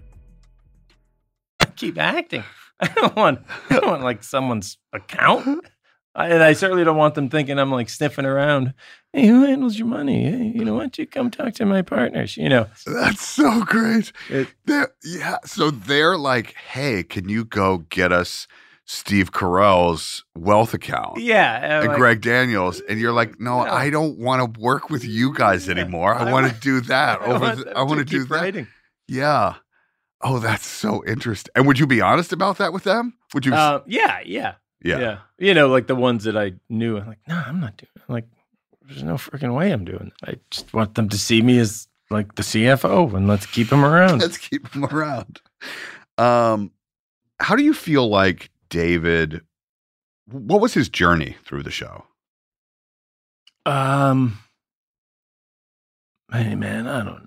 Speaker 15: Keep acting. I don't want like someone's account. And I certainly don't want them thinking I'm like sniffing around. Hey, who handles your money? Hey, you know, why don't you come talk to my partners? You know,
Speaker 14: that's so great. So they're like, hey, can you go get us Steve Carell's wealth account?
Speaker 15: Yeah.
Speaker 14: And like, Greg Daniels. And you're like, no, I don't want to work with you guys anymore. I want to do that. I want to do that.
Speaker 15: Writing.
Speaker 14: Yeah. Oh, that's so interesting. And would you be honest about that with them? Would you?
Speaker 15: Yeah. You know, like the ones that I knew, I'm like, no, I'm not doing it. I'm like, there's no freaking way I'm doing it. I just want them to see me as like the CFO, and let's keep them around.
Speaker 14: How do you feel like David, what was his journey through the show?
Speaker 15: Hey man, I don't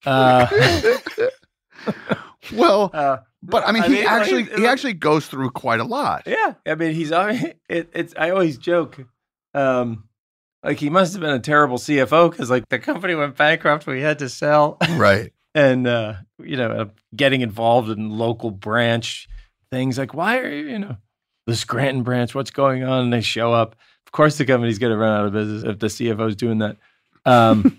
Speaker 15: know.
Speaker 14: Well, but I mean, he actually goes through quite a lot.
Speaker 15: Yeah, I mean, he's it's. I always joke, like he must have been a terrible CFO because like the company went bankrupt, we had to sell,
Speaker 14: right?
Speaker 15: And you know, getting involved in local branch things like, why are you the Scranton branch? What's going on? And they show up. Of course, the company's going to run out of business if the CFO's doing that. And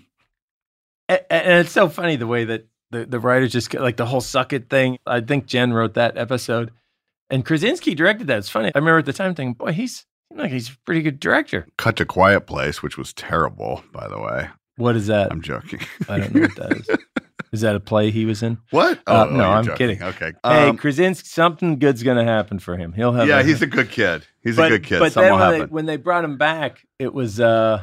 Speaker 15: it's so funny the way that. The writers just like the whole suck it thing. I think Jen wrote that episode, and Krasinski directed that. It's funny. I remember at the time thinking, boy, he's a pretty good director.
Speaker 14: Cut to Quiet Place, which was terrible, by the way.
Speaker 15: What is that?
Speaker 14: I'm joking.
Speaker 15: I don't know what that is. Is that a play he was in?
Speaker 14: What?
Speaker 15: No, I'm
Speaker 14: joking.
Speaker 15: kidding.
Speaker 14: Okay.
Speaker 15: Hey, Krasinski, something good's going to happen for him. He'll have.
Speaker 14: Yeah, he's a good kid. He's a good kid.
Speaker 15: But
Speaker 14: Something
Speaker 15: then when they brought him back, it was, I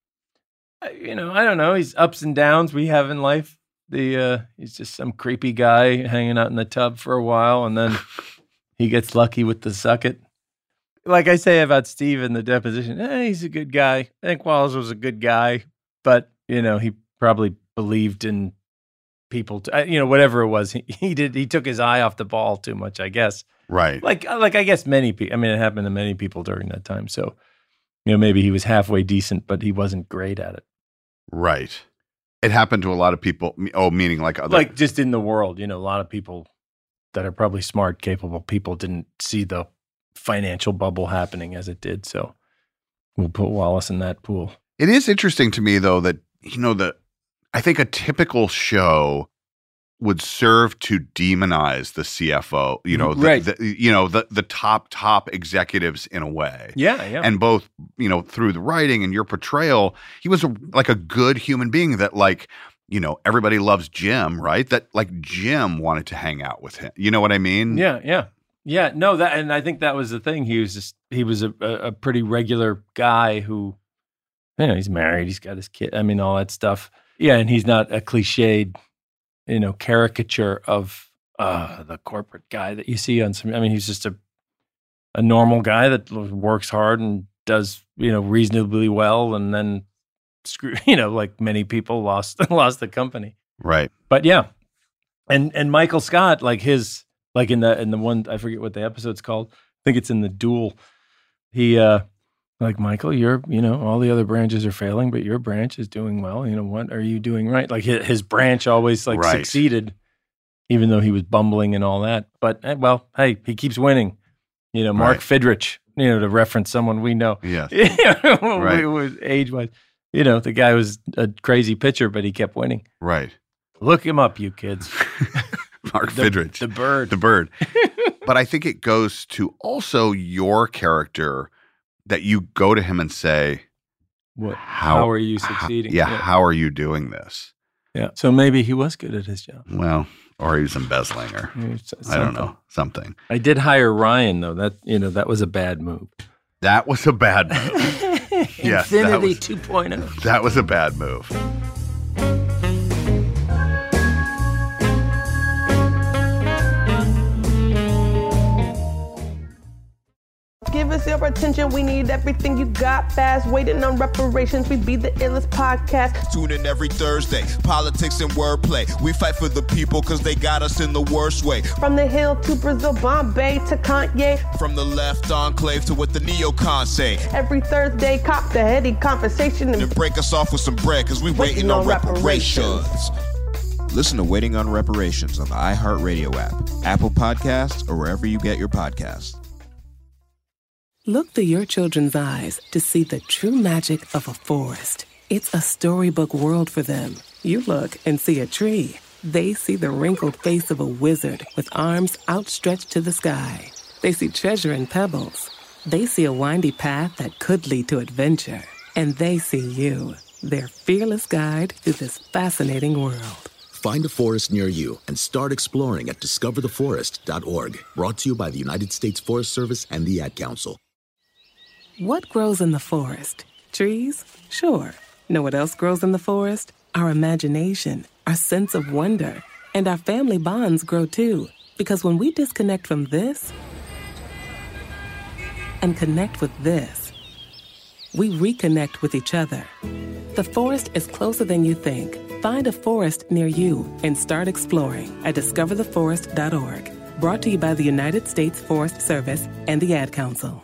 Speaker 15: don't know. He's ups and downs we have in life. He's just some creepy guy hanging out in the tub for a while, and then he gets lucky with the suck it. Like I say about Steve in the deposition, he's a good guy. I think Wallace was a good guy, but he probably believed in people. Whatever it was, he did. He took his eye off the ball too much, I guess.
Speaker 14: Right.
Speaker 15: Like I guess many people. I mean, it happened to many people during that time. So, maybe he was halfway decent, but he wasn't great at it.
Speaker 14: Right. It happened to a lot of people. Oh, meaning like other,
Speaker 15: like just in the world, a lot of people that are probably smart, capable people didn't see the financial bubble happening as it did. So we'll put Wallace in that pool.
Speaker 14: It is interesting to me though that I think a typical show would serve to demonize the CFO.
Speaker 15: Right.
Speaker 14: The top executives in a way.
Speaker 15: Yeah.
Speaker 14: And both through the writing and your portrayal, he was like a good human being that everybody loves Jim, right? That like Jim wanted to hang out with him. You know what I mean?
Speaker 15: Yeah. No, and I think that was the thing. He was a pretty regular guy who, he's married, he's got his kid. I mean, all that stuff. Yeah, and he's not a cliched caricature of the corporate guy that you see on some. I mean, he's just a normal guy that works hard and does reasonably well, and then like many people lost the company.
Speaker 14: Right.
Speaker 15: But yeah, and Michael Scott, like his in the one, I forget what the episode's called. I think it's in The Duel. He like, Michael, you're all the other branches are failing, but your branch is doing well. What are you doing right? Like his branch always succeeded, even though he was bumbling and all that. But well, hey, he keeps winning. Mark Fidrich, to reference someone we know.
Speaker 14: Yes.
Speaker 15: Right. Age-wise. The guy was a crazy pitcher, but he kept winning.
Speaker 14: Right.
Speaker 15: Look him up, you kids.
Speaker 14: Mark Fidrich.
Speaker 15: The bird.
Speaker 14: The bird. But I think it goes to also your character that you go to him and say,
Speaker 15: how are you succeeding?
Speaker 14: How are you doing this?
Speaker 15: Yeah. So maybe he was good at his job.
Speaker 14: Well, or he was embezzling, or I don't know, something.
Speaker 15: I did hire Ryan, though. That was a bad move.
Speaker 14: That was a bad move. Yes,
Speaker 15: Infinity 2.0.
Speaker 14: That was a bad move.
Speaker 4: Give us your attention, we need everything you got fast. Waiting on reparations, we be the illest podcast.
Speaker 7: Tune in every Thursday, politics and wordplay. We fight for the people because they got us in the worst way.
Speaker 4: From the Hill to Brazil, Bombay to Kanye.
Speaker 7: From the left enclave to what the neocons say.
Speaker 4: Every Thursday, cop the heady conversation.
Speaker 7: And break us off with some bread because we waiting on reparations. Listen to Waiting on Reparations on the iHeartRadio app, Apple Podcasts, or wherever you get your podcasts.
Speaker 9: Look through your children's eyes to see the true magic of a forest. It's a storybook world for them. You look and see a tree. They see the wrinkled face of a wizard with arms outstretched to the sky. They see treasure in pebbles. They see a windy path that could lead to adventure. And they see you, their fearless guide through this fascinating world.
Speaker 10: Find a forest near you and start exploring at discovertheforest.org. Brought to you by the United States Forest Service and the Ad Council.
Speaker 9: What grows in the forest? Trees? Sure. Know what else grows in the forest? Our imagination, our sense of wonder, and our family bonds grow too. Because when we disconnect from this and connect with this, we reconnect with each other. The forest is closer than you think. Find a forest near you and start exploring at discovertheforest.org. Brought to you by the United States Forest Service and the Ad Council.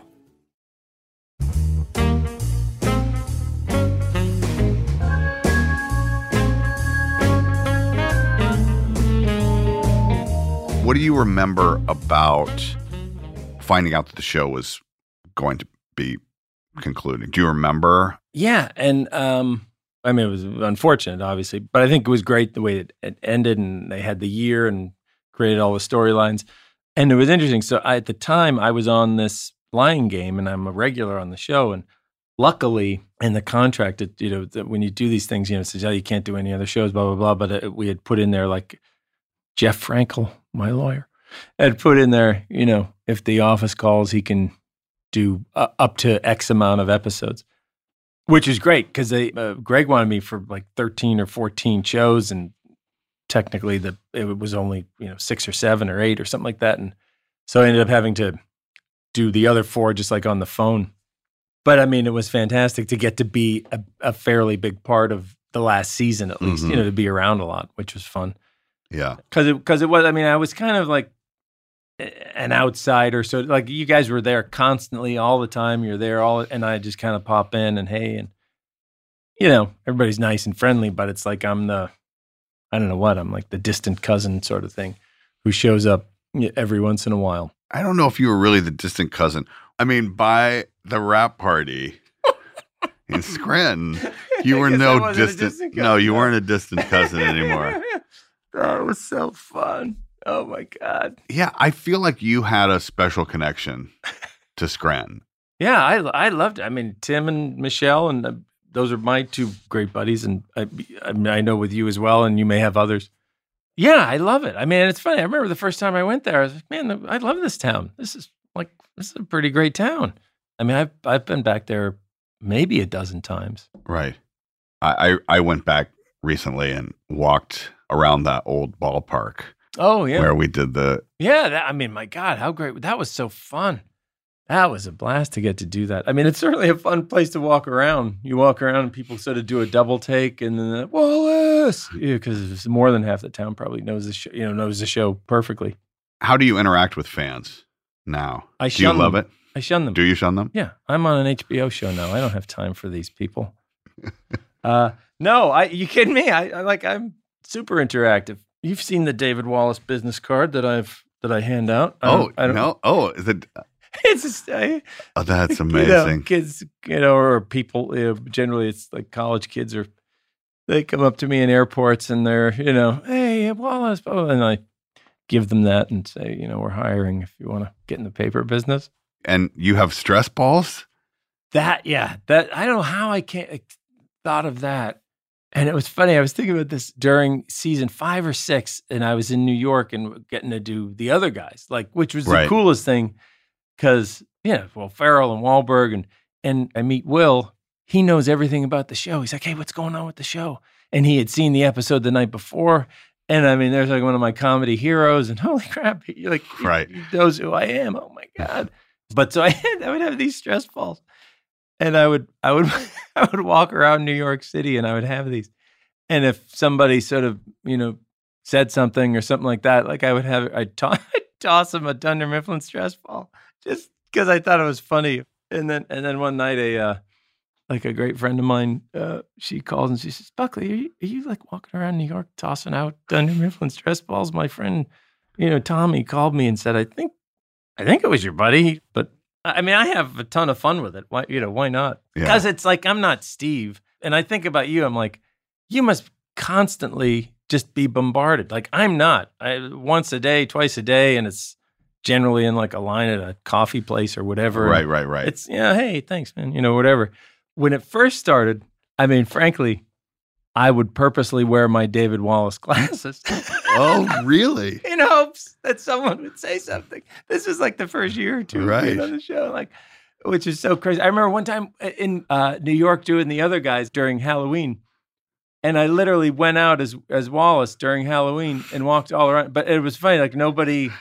Speaker 14: What do you remember about finding out that the show was going to be concluding? Do you remember?
Speaker 15: Yeah, and I mean, it was unfortunate, obviously, but I think it was great the way it ended, and they had the year and created all the storylines, and it was interesting. So at the time, I was on this Lying Game, and I'm a regular on the show, and luckily, in the contract, that when you do these things, it says, you can't do any other shows, blah blah blah. But we had put in there, like, Jeff Frankel, my lawyer, had put in there, if the office calls, he can do up to X amount of episodes, which is great because Greg wanted me for like 13 or 14 shows, and technically it was only 6 or 7 or 8 or something like that, and so I ended up having to do the other 4 just like on the phone. But I mean, it was fantastic to get to be a fairly big part of the last season, at least, to be around a lot, which was fun.
Speaker 14: Yeah.
Speaker 15: Because it was, I mean, I was kind of like an outsider. So like you guys were there constantly all the time. You're there and I just kind of pop in and hey, and everybody's nice and friendly, but it's like I'm like the distant cousin sort of thing who shows up every once in a while.
Speaker 14: I don't know if you were really the distant cousin. I mean, by the rap party in Scranton, you were no distant. No, you weren't a distant cousin anymore.
Speaker 15: Oh, it was so fun. Oh, my God.
Speaker 14: Yeah, I feel like you had a special connection to Scranton.
Speaker 15: Yeah, I loved it. I mean, Tim and Michelle, and those are my 2 great buddies, and I know with you as well, and you may have others. Yeah, I love it. I mean, it's funny. I remember the first time I went there, I was like, man, I love this town. This is a pretty great town. I mean, I've been back there maybe a dozen times.
Speaker 14: Right. I went back recently and walked around that old ballpark.
Speaker 15: Oh, yeah.
Speaker 14: Where we did the...
Speaker 15: Yeah, I mean, my God, how great. That was so fun. That was a blast to get to do that. I mean, it's certainly a fun place to walk around. You walk around and people sort of do a double take and then, Wallace! Because more than half the town probably knows the show perfectly.
Speaker 14: How do you interact with fans now?
Speaker 15: Do you
Speaker 14: love it?
Speaker 15: I shun them.
Speaker 14: Do you shun them?
Speaker 15: Yeah. I'm on an HBO show now. I don't have time for these people. No, you kidding me? I'm super interactive. You've seen the David Wallace business card that I hand out.
Speaker 14: Is it...
Speaker 15: It's just,
Speaker 14: that's amazing.
Speaker 15: Kids, or people, generally it's like college kids, or they come up to me in airports and they're, hey, Wallace, and I give them that and say, we're hiring if you want to get in the paper business.
Speaker 14: And you have stress balls?
Speaker 15: That I don't know how I thought of that. And it was funny. I was thinking about this during season 5 or 6, and I was in New York and getting to do the other guys, which was the coolest thing. Because, Ferrell and Wahlberg, and I meet Will. He knows everything about the show. He's like, hey, what's going on with the show? And he had seen the episode the night before. And I mean, there's like one of my comedy heroes, and holy crap, he knows who I am. Oh my God. But so I would have these stress balls. And I would walk around New York City and I would have these. And if somebody sort of, said something or something like that, I'd toss them a Dunder Mifflin stress ball. Just because I thought it was funny. And then one night, a great friend of mine, she calls and she says, Buckley, are you like walking around New York tossing out Dunder Mifflin stress balls? My friend, Tommy called me and said, I think it was your buddy. But I mean, I have a ton of fun with it. Why not? Because it's like, I'm not Steve. And I think about you, I'm like, you must constantly just be bombarded. Like, I'm not. Once a day, twice a day, and it's generally in like a line at a coffee place or whatever.
Speaker 14: Right.
Speaker 15: It's, hey, thanks, man, whatever. When it first started, I mean, frankly, I would purposely wear my David Wallace glasses.
Speaker 14: Oh, really?
Speaker 15: In hopes that someone would say something. This was like the first year or two of being on the show, which is so crazy. I remember one time in New York doing the other guys during Halloween, and I literally went out as Wallace during Halloween and walked all around. But it was funny, like nobody.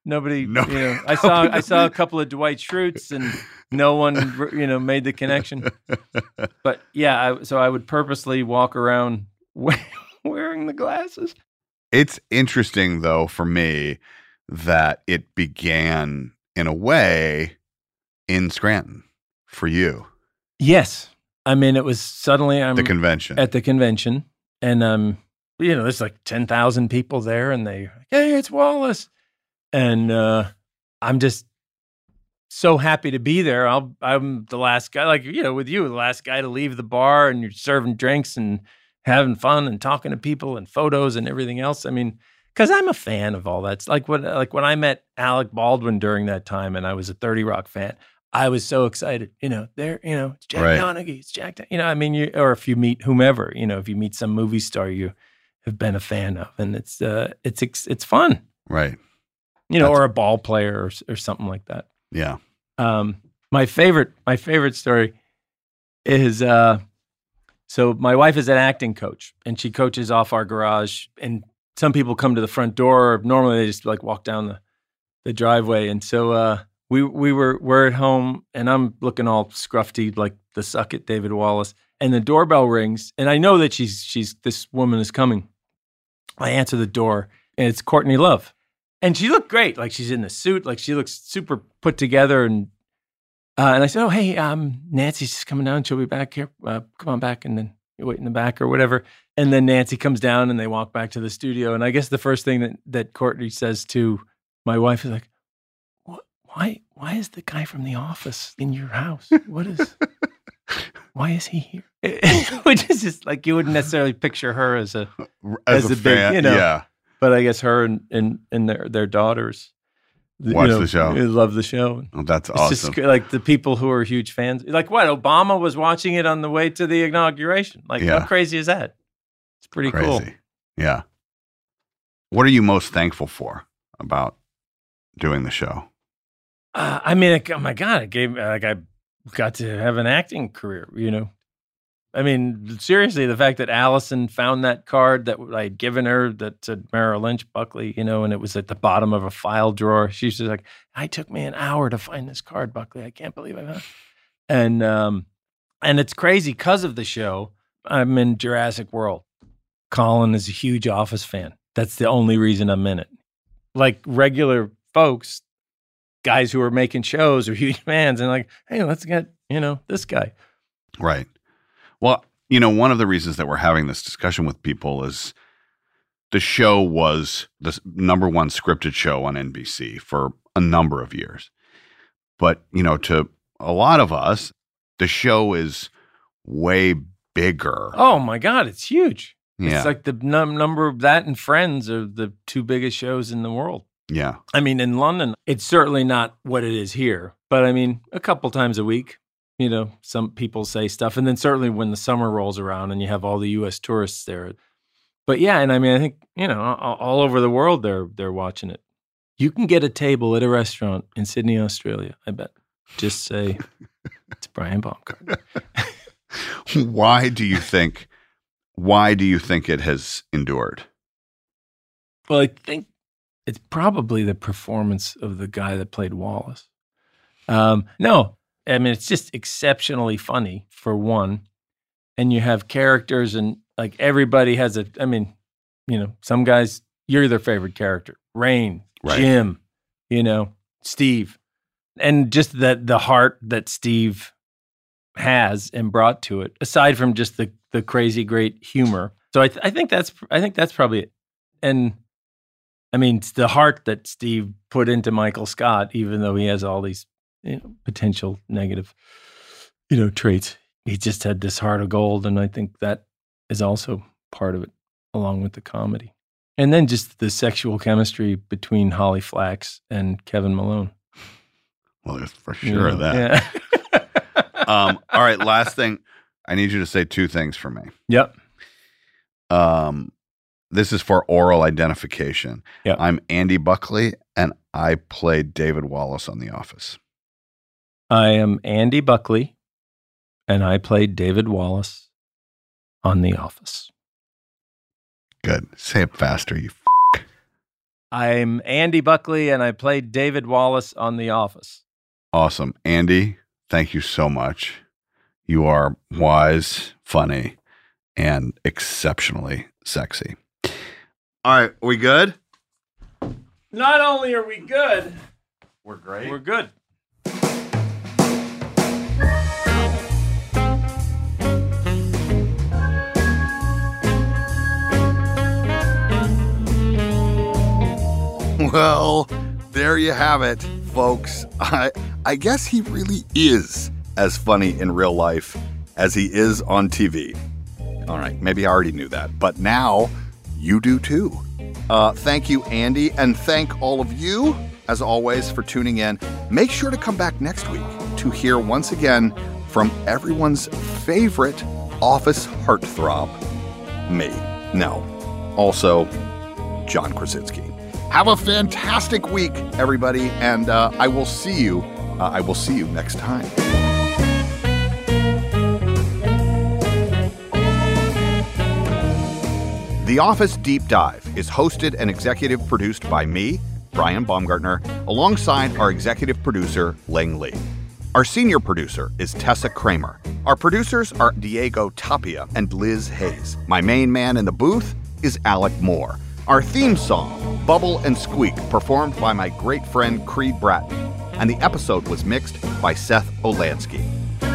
Speaker 15: I saw a couple of Dwight Schrutes, and no one, made the connection. But yeah, so I would purposely walk around wearing the glasses.
Speaker 14: It's interesting, though, for me that it began in a way in Scranton for you.
Speaker 15: Yes. I mean, it was suddenly at the convention, and there's like 10,000 people there, and they, hey, it's Wallace. And I'm just so happy to be there. I'm the last guy, with you, the last guy to leave the bar, and you're serving drinks and having fun and talking to people and photos and everything else. I mean, because I'm a fan of all that. It's like when I met Alec Baldwin during that time, and I was a 30 Rock fan. I was so excited. It's Jack Donaghy. It's Jack. Or if you meet whomever, if you meet some movie star you have been a fan of, and it's fun,
Speaker 14: right?
Speaker 15: Or a ball player or something like that.
Speaker 14: Yeah.
Speaker 15: My favorite story is so my wife is an acting coach, and she coaches off our garage, and some people come to the front door. Normally they just walk down the driveway. And so we're at home, and I'm looking all scruffy like the Suck It David Wallace, and the doorbell rings, and I know that she's this woman is coming. I answer the door, and it's Courtney Love. And she looked great. Like, she's in the suit. Like, she looks super put together. And I said, oh, hey, Nancy's just coming down. She'll be back here. Come on back. And then you wait in the back or whatever. And then Nancy comes down, and they walk back to the studio. And I guess the first thing that Courtney says to my wife is like, why is the guy from The Office in your house? Why is he here? Which is just like, you wouldn't necessarily picture her as a
Speaker 14: fan,
Speaker 15: big,
Speaker 14: yeah.
Speaker 15: But I guess her and their daughters
Speaker 14: watch the show.
Speaker 15: Love the show.
Speaker 14: Oh, that's
Speaker 15: it's
Speaker 14: awesome.
Speaker 15: Just like the people who are huge fans. Like, what? Obama was watching it on the way to the inauguration. Like, how crazy is that? It's pretty cool.
Speaker 14: Yeah. What are you most thankful for about doing the show?
Speaker 15: Oh my God, I got to have an acting career. I mean, seriously, the fact that Allison found that card that I had given her that said Merrill Lynch, Buckley, and it was at the bottom of a file drawer. She's just like, it took me an hour to find this card, Buckley. I can't believe I found it. And it's crazy because of the show. I'm in Jurassic World. Colin is a huge Office fan. That's the only reason I'm in it. Like regular folks, guys who are making shows are huge fans and like, hey, let's get, this guy.
Speaker 11: Right. Well, one of the reasons that we're having this discussion with people is the show was the number one scripted show on NBC for a number of years. But, to a lot of us, the show is way bigger.
Speaker 15: Oh, my God. It's huge.
Speaker 11: Yeah.
Speaker 15: It's like the number of that and Friends are the two biggest shows in the world.
Speaker 11: Yeah.
Speaker 15: I mean, in London, it's certainly not what it is here. But I mean, a couple times a week. Some people say stuff. And then certainly when the summer rolls around and you have all the U.S. tourists there. But yeah, and I mean, I think, all over the world, they're watching it. You can get a table at a restaurant in Sydney, Australia, I bet. Just say, it's Brian Baumgartner.
Speaker 11: Why do you think it has endured?
Speaker 15: Well, I think it's probably the performance of the guy that played Wallace. No. I mean, it's just exceptionally funny, for one. And you have characters and, like, everybody has some guys, you're their favorite character. Rain, right. Jim, Steve. And just the heart that Steve has and brought to it, aside from just the crazy great humor. So I think that's probably it. And, I mean, it's the heart that Steve put into Michael Scott, even though he has all these potential negative, traits. He just had this heart of gold, and I think that is also part of it, along with the comedy. And then just the sexual chemistry between Holly Flax and Kevin Malone.
Speaker 11: Well, there's for sure that. Yeah. All right, last thing. I need you to say two things for me.
Speaker 15: Yep.
Speaker 11: This is for oral identification.
Speaker 15: Yep.
Speaker 11: I'm Andy Buckley, and I played David Wallace on The Office.
Speaker 15: I am Andy Buckley, and I played David Wallace on The Office.
Speaker 11: Good. Say it faster, you f***.
Speaker 15: I'm Andy Buckley, and I played David Wallace on The Office.
Speaker 11: Awesome. Andy, thank you so much. You are wise, funny, and exceptionally sexy. All right, are we good?
Speaker 15: Not only are we good,
Speaker 11: we're great.
Speaker 15: We're good.
Speaker 14: Well, there you have it, folks. I guess he really is as funny in real life as he is on TV. All right, maybe I already knew that, but now you do too. Thank you, Andy, and thank all of you, as always, for tuning in. Make sure to come back next week to hear once again from everyone's favorite Office heartthrob, me. No, also John Krasinski. Have a fantastic week, everybody, and I will see you next time. The Office Deep Dive is hosted and executive produced by me, Brian Baumgartner, alongside our executive producer, Ling Lee. Our senior producer is Tessa Kramer. Our producers are Diego Tapia and Liz Hayes. My main man in the booth is Alec Moore. Our theme song, Bubble and Squeak, performed by my great friend Creed Bratton. And the episode was mixed by Seth Olansky.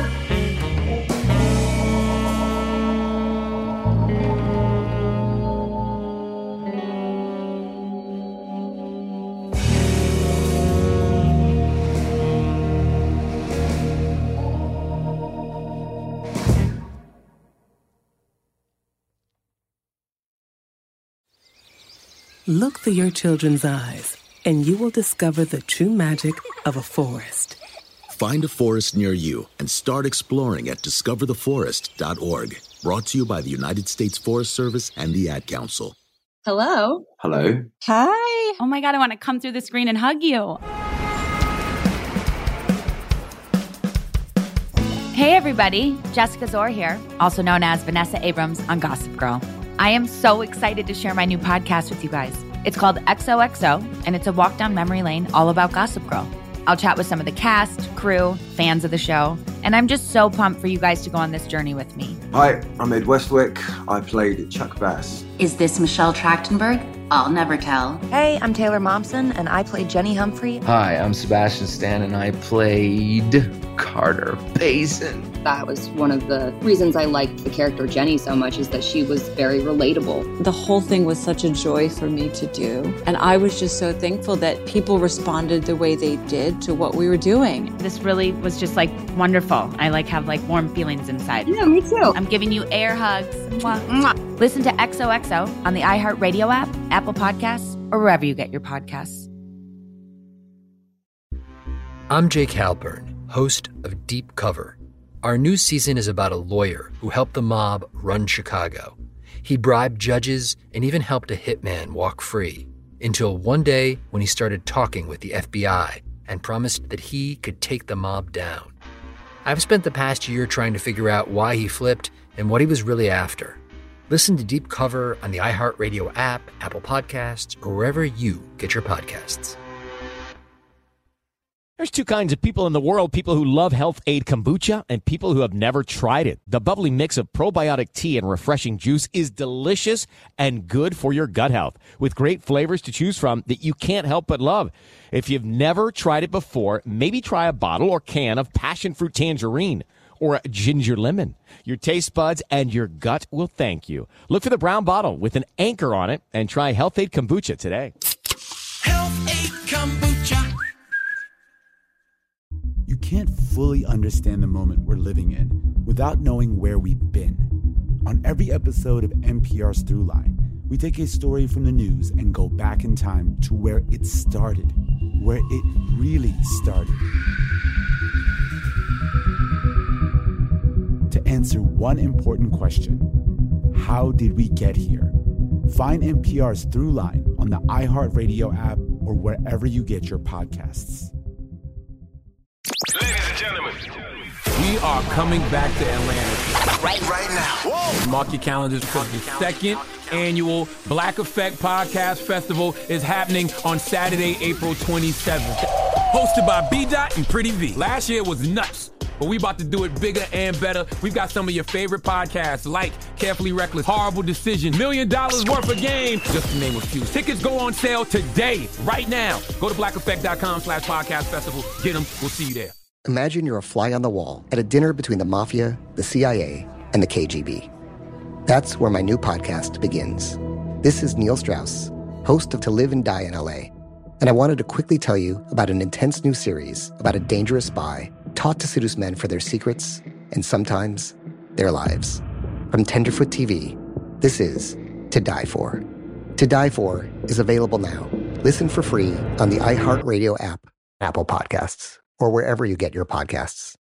Speaker 9: Look through your children's eyes, and you will discover the true magic of a forest.
Speaker 10: Find a forest near you and start exploring at discovertheforest.org. Brought to you by the United States Forest Service and the Ad Council.
Speaker 12: Hello.
Speaker 13: Hello.
Speaker 12: Hi. Oh my God, I want to come through the screen and hug you.
Speaker 3: Hey everybody, Jessica Zor here, also known as Vanessa Abrams on Gossip Girl. I am so excited to share my new podcast with you guys. It's called XOXO, and it's a walk down memory lane all about Gossip Girl. I'll chat with some of the cast, crew, fans of the show, and I'm just so pumped for you guys to go on this journey with me.
Speaker 13: Hi, I'm Ed Westwick. I played Chuck Bass.
Speaker 16: Is this Michelle Trachtenberg? I'll never tell.
Speaker 17: Hey, I'm Taylor Momsen, and I played Jenny Humphrey.
Speaker 18: Hi, I'm Sebastian Stan, and I played Carter Payson.
Speaker 19: That was one of the reasons I liked the character Jenny so much, is that she was very relatable.
Speaker 22: The whole thing was such a joy for me to do. And I was just so thankful that people responded the way they did to what we were doing.
Speaker 12: This really was just like wonderful. I have warm feelings inside.
Speaker 19: Yeah, me too.
Speaker 12: I'm giving you air hugs. Mwah, mwah. Listen to XOXO on the iHeartRadio app, Apple Podcasts, or wherever you get your podcasts.
Speaker 23: I'm Jake Halpern, host of Deep Cover. Our new season is about a lawyer who helped the mob run Chicago. He bribed judges and even helped a hitman walk free, until one day when he started talking with the FBI and promised that he could take the mob down. I've spent the past year trying to figure out why he flipped and what he was really after. Listen to Deep Cover on the iHeartRadio app, Apple Podcasts, or wherever you get your podcasts.
Speaker 24: There's two kinds of people in the world, people who love Health Aid Kombucha and people who have never tried it. The bubbly mix of probiotic tea and refreshing juice is delicious and good for your gut health, with great flavors to choose from that you can't help but love. If you've never tried it before, maybe try a bottle or can of passion fruit tangerine or a ginger lemon. Your taste buds and your gut will thank you. Look for the brown bottle with an anchor on it and try Health Aid Kombucha today.
Speaker 30: Health Aid Kombucha.
Speaker 31: You can't fully understand the moment we're living in without knowing where we've been. On every episode of NPR's Throughline, we take a story from the news and go back in time to where it started, where it really started. To answer one important question: how did we get here? Find NPR's Throughline on the iHeartRadio app or wherever you get your podcasts.
Speaker 32: Ladies and gentlemen, we are coming back to Atlanta right now. Whoa. Mark your calendars because the second annual Black Effect Podcast Festival is happening on Saturday, April 27th. Hosted by B-Dot and Pretty V. Last year was nuts, but we about to do it bigger and better. We've got some of your favorite podcasts like Carefully Reckless, Horrible Decision, $1 Million Worth of Game, just to name a few. Tickets go on sale today, right now. Go to blackeffect.com/podcast festival. Get them. We'll see you there.
Speaker 6: Imagine you're a fly on the wall at a dinner between the mafia, the CIA, and the KGB. That's where my new podcast begins. This is Neil Strauss, host of To Live and Die in LA. And I wanted to quickly tell you about an intense new series about a dangerous spy taught to seduce men for their secrets and sometimes their lives. From Tenderfoot TV, this is To Die For. To Die For is available now. Listen for free on the iHeartRadio app, Apple Podcasts, or wherever you get your podcasts.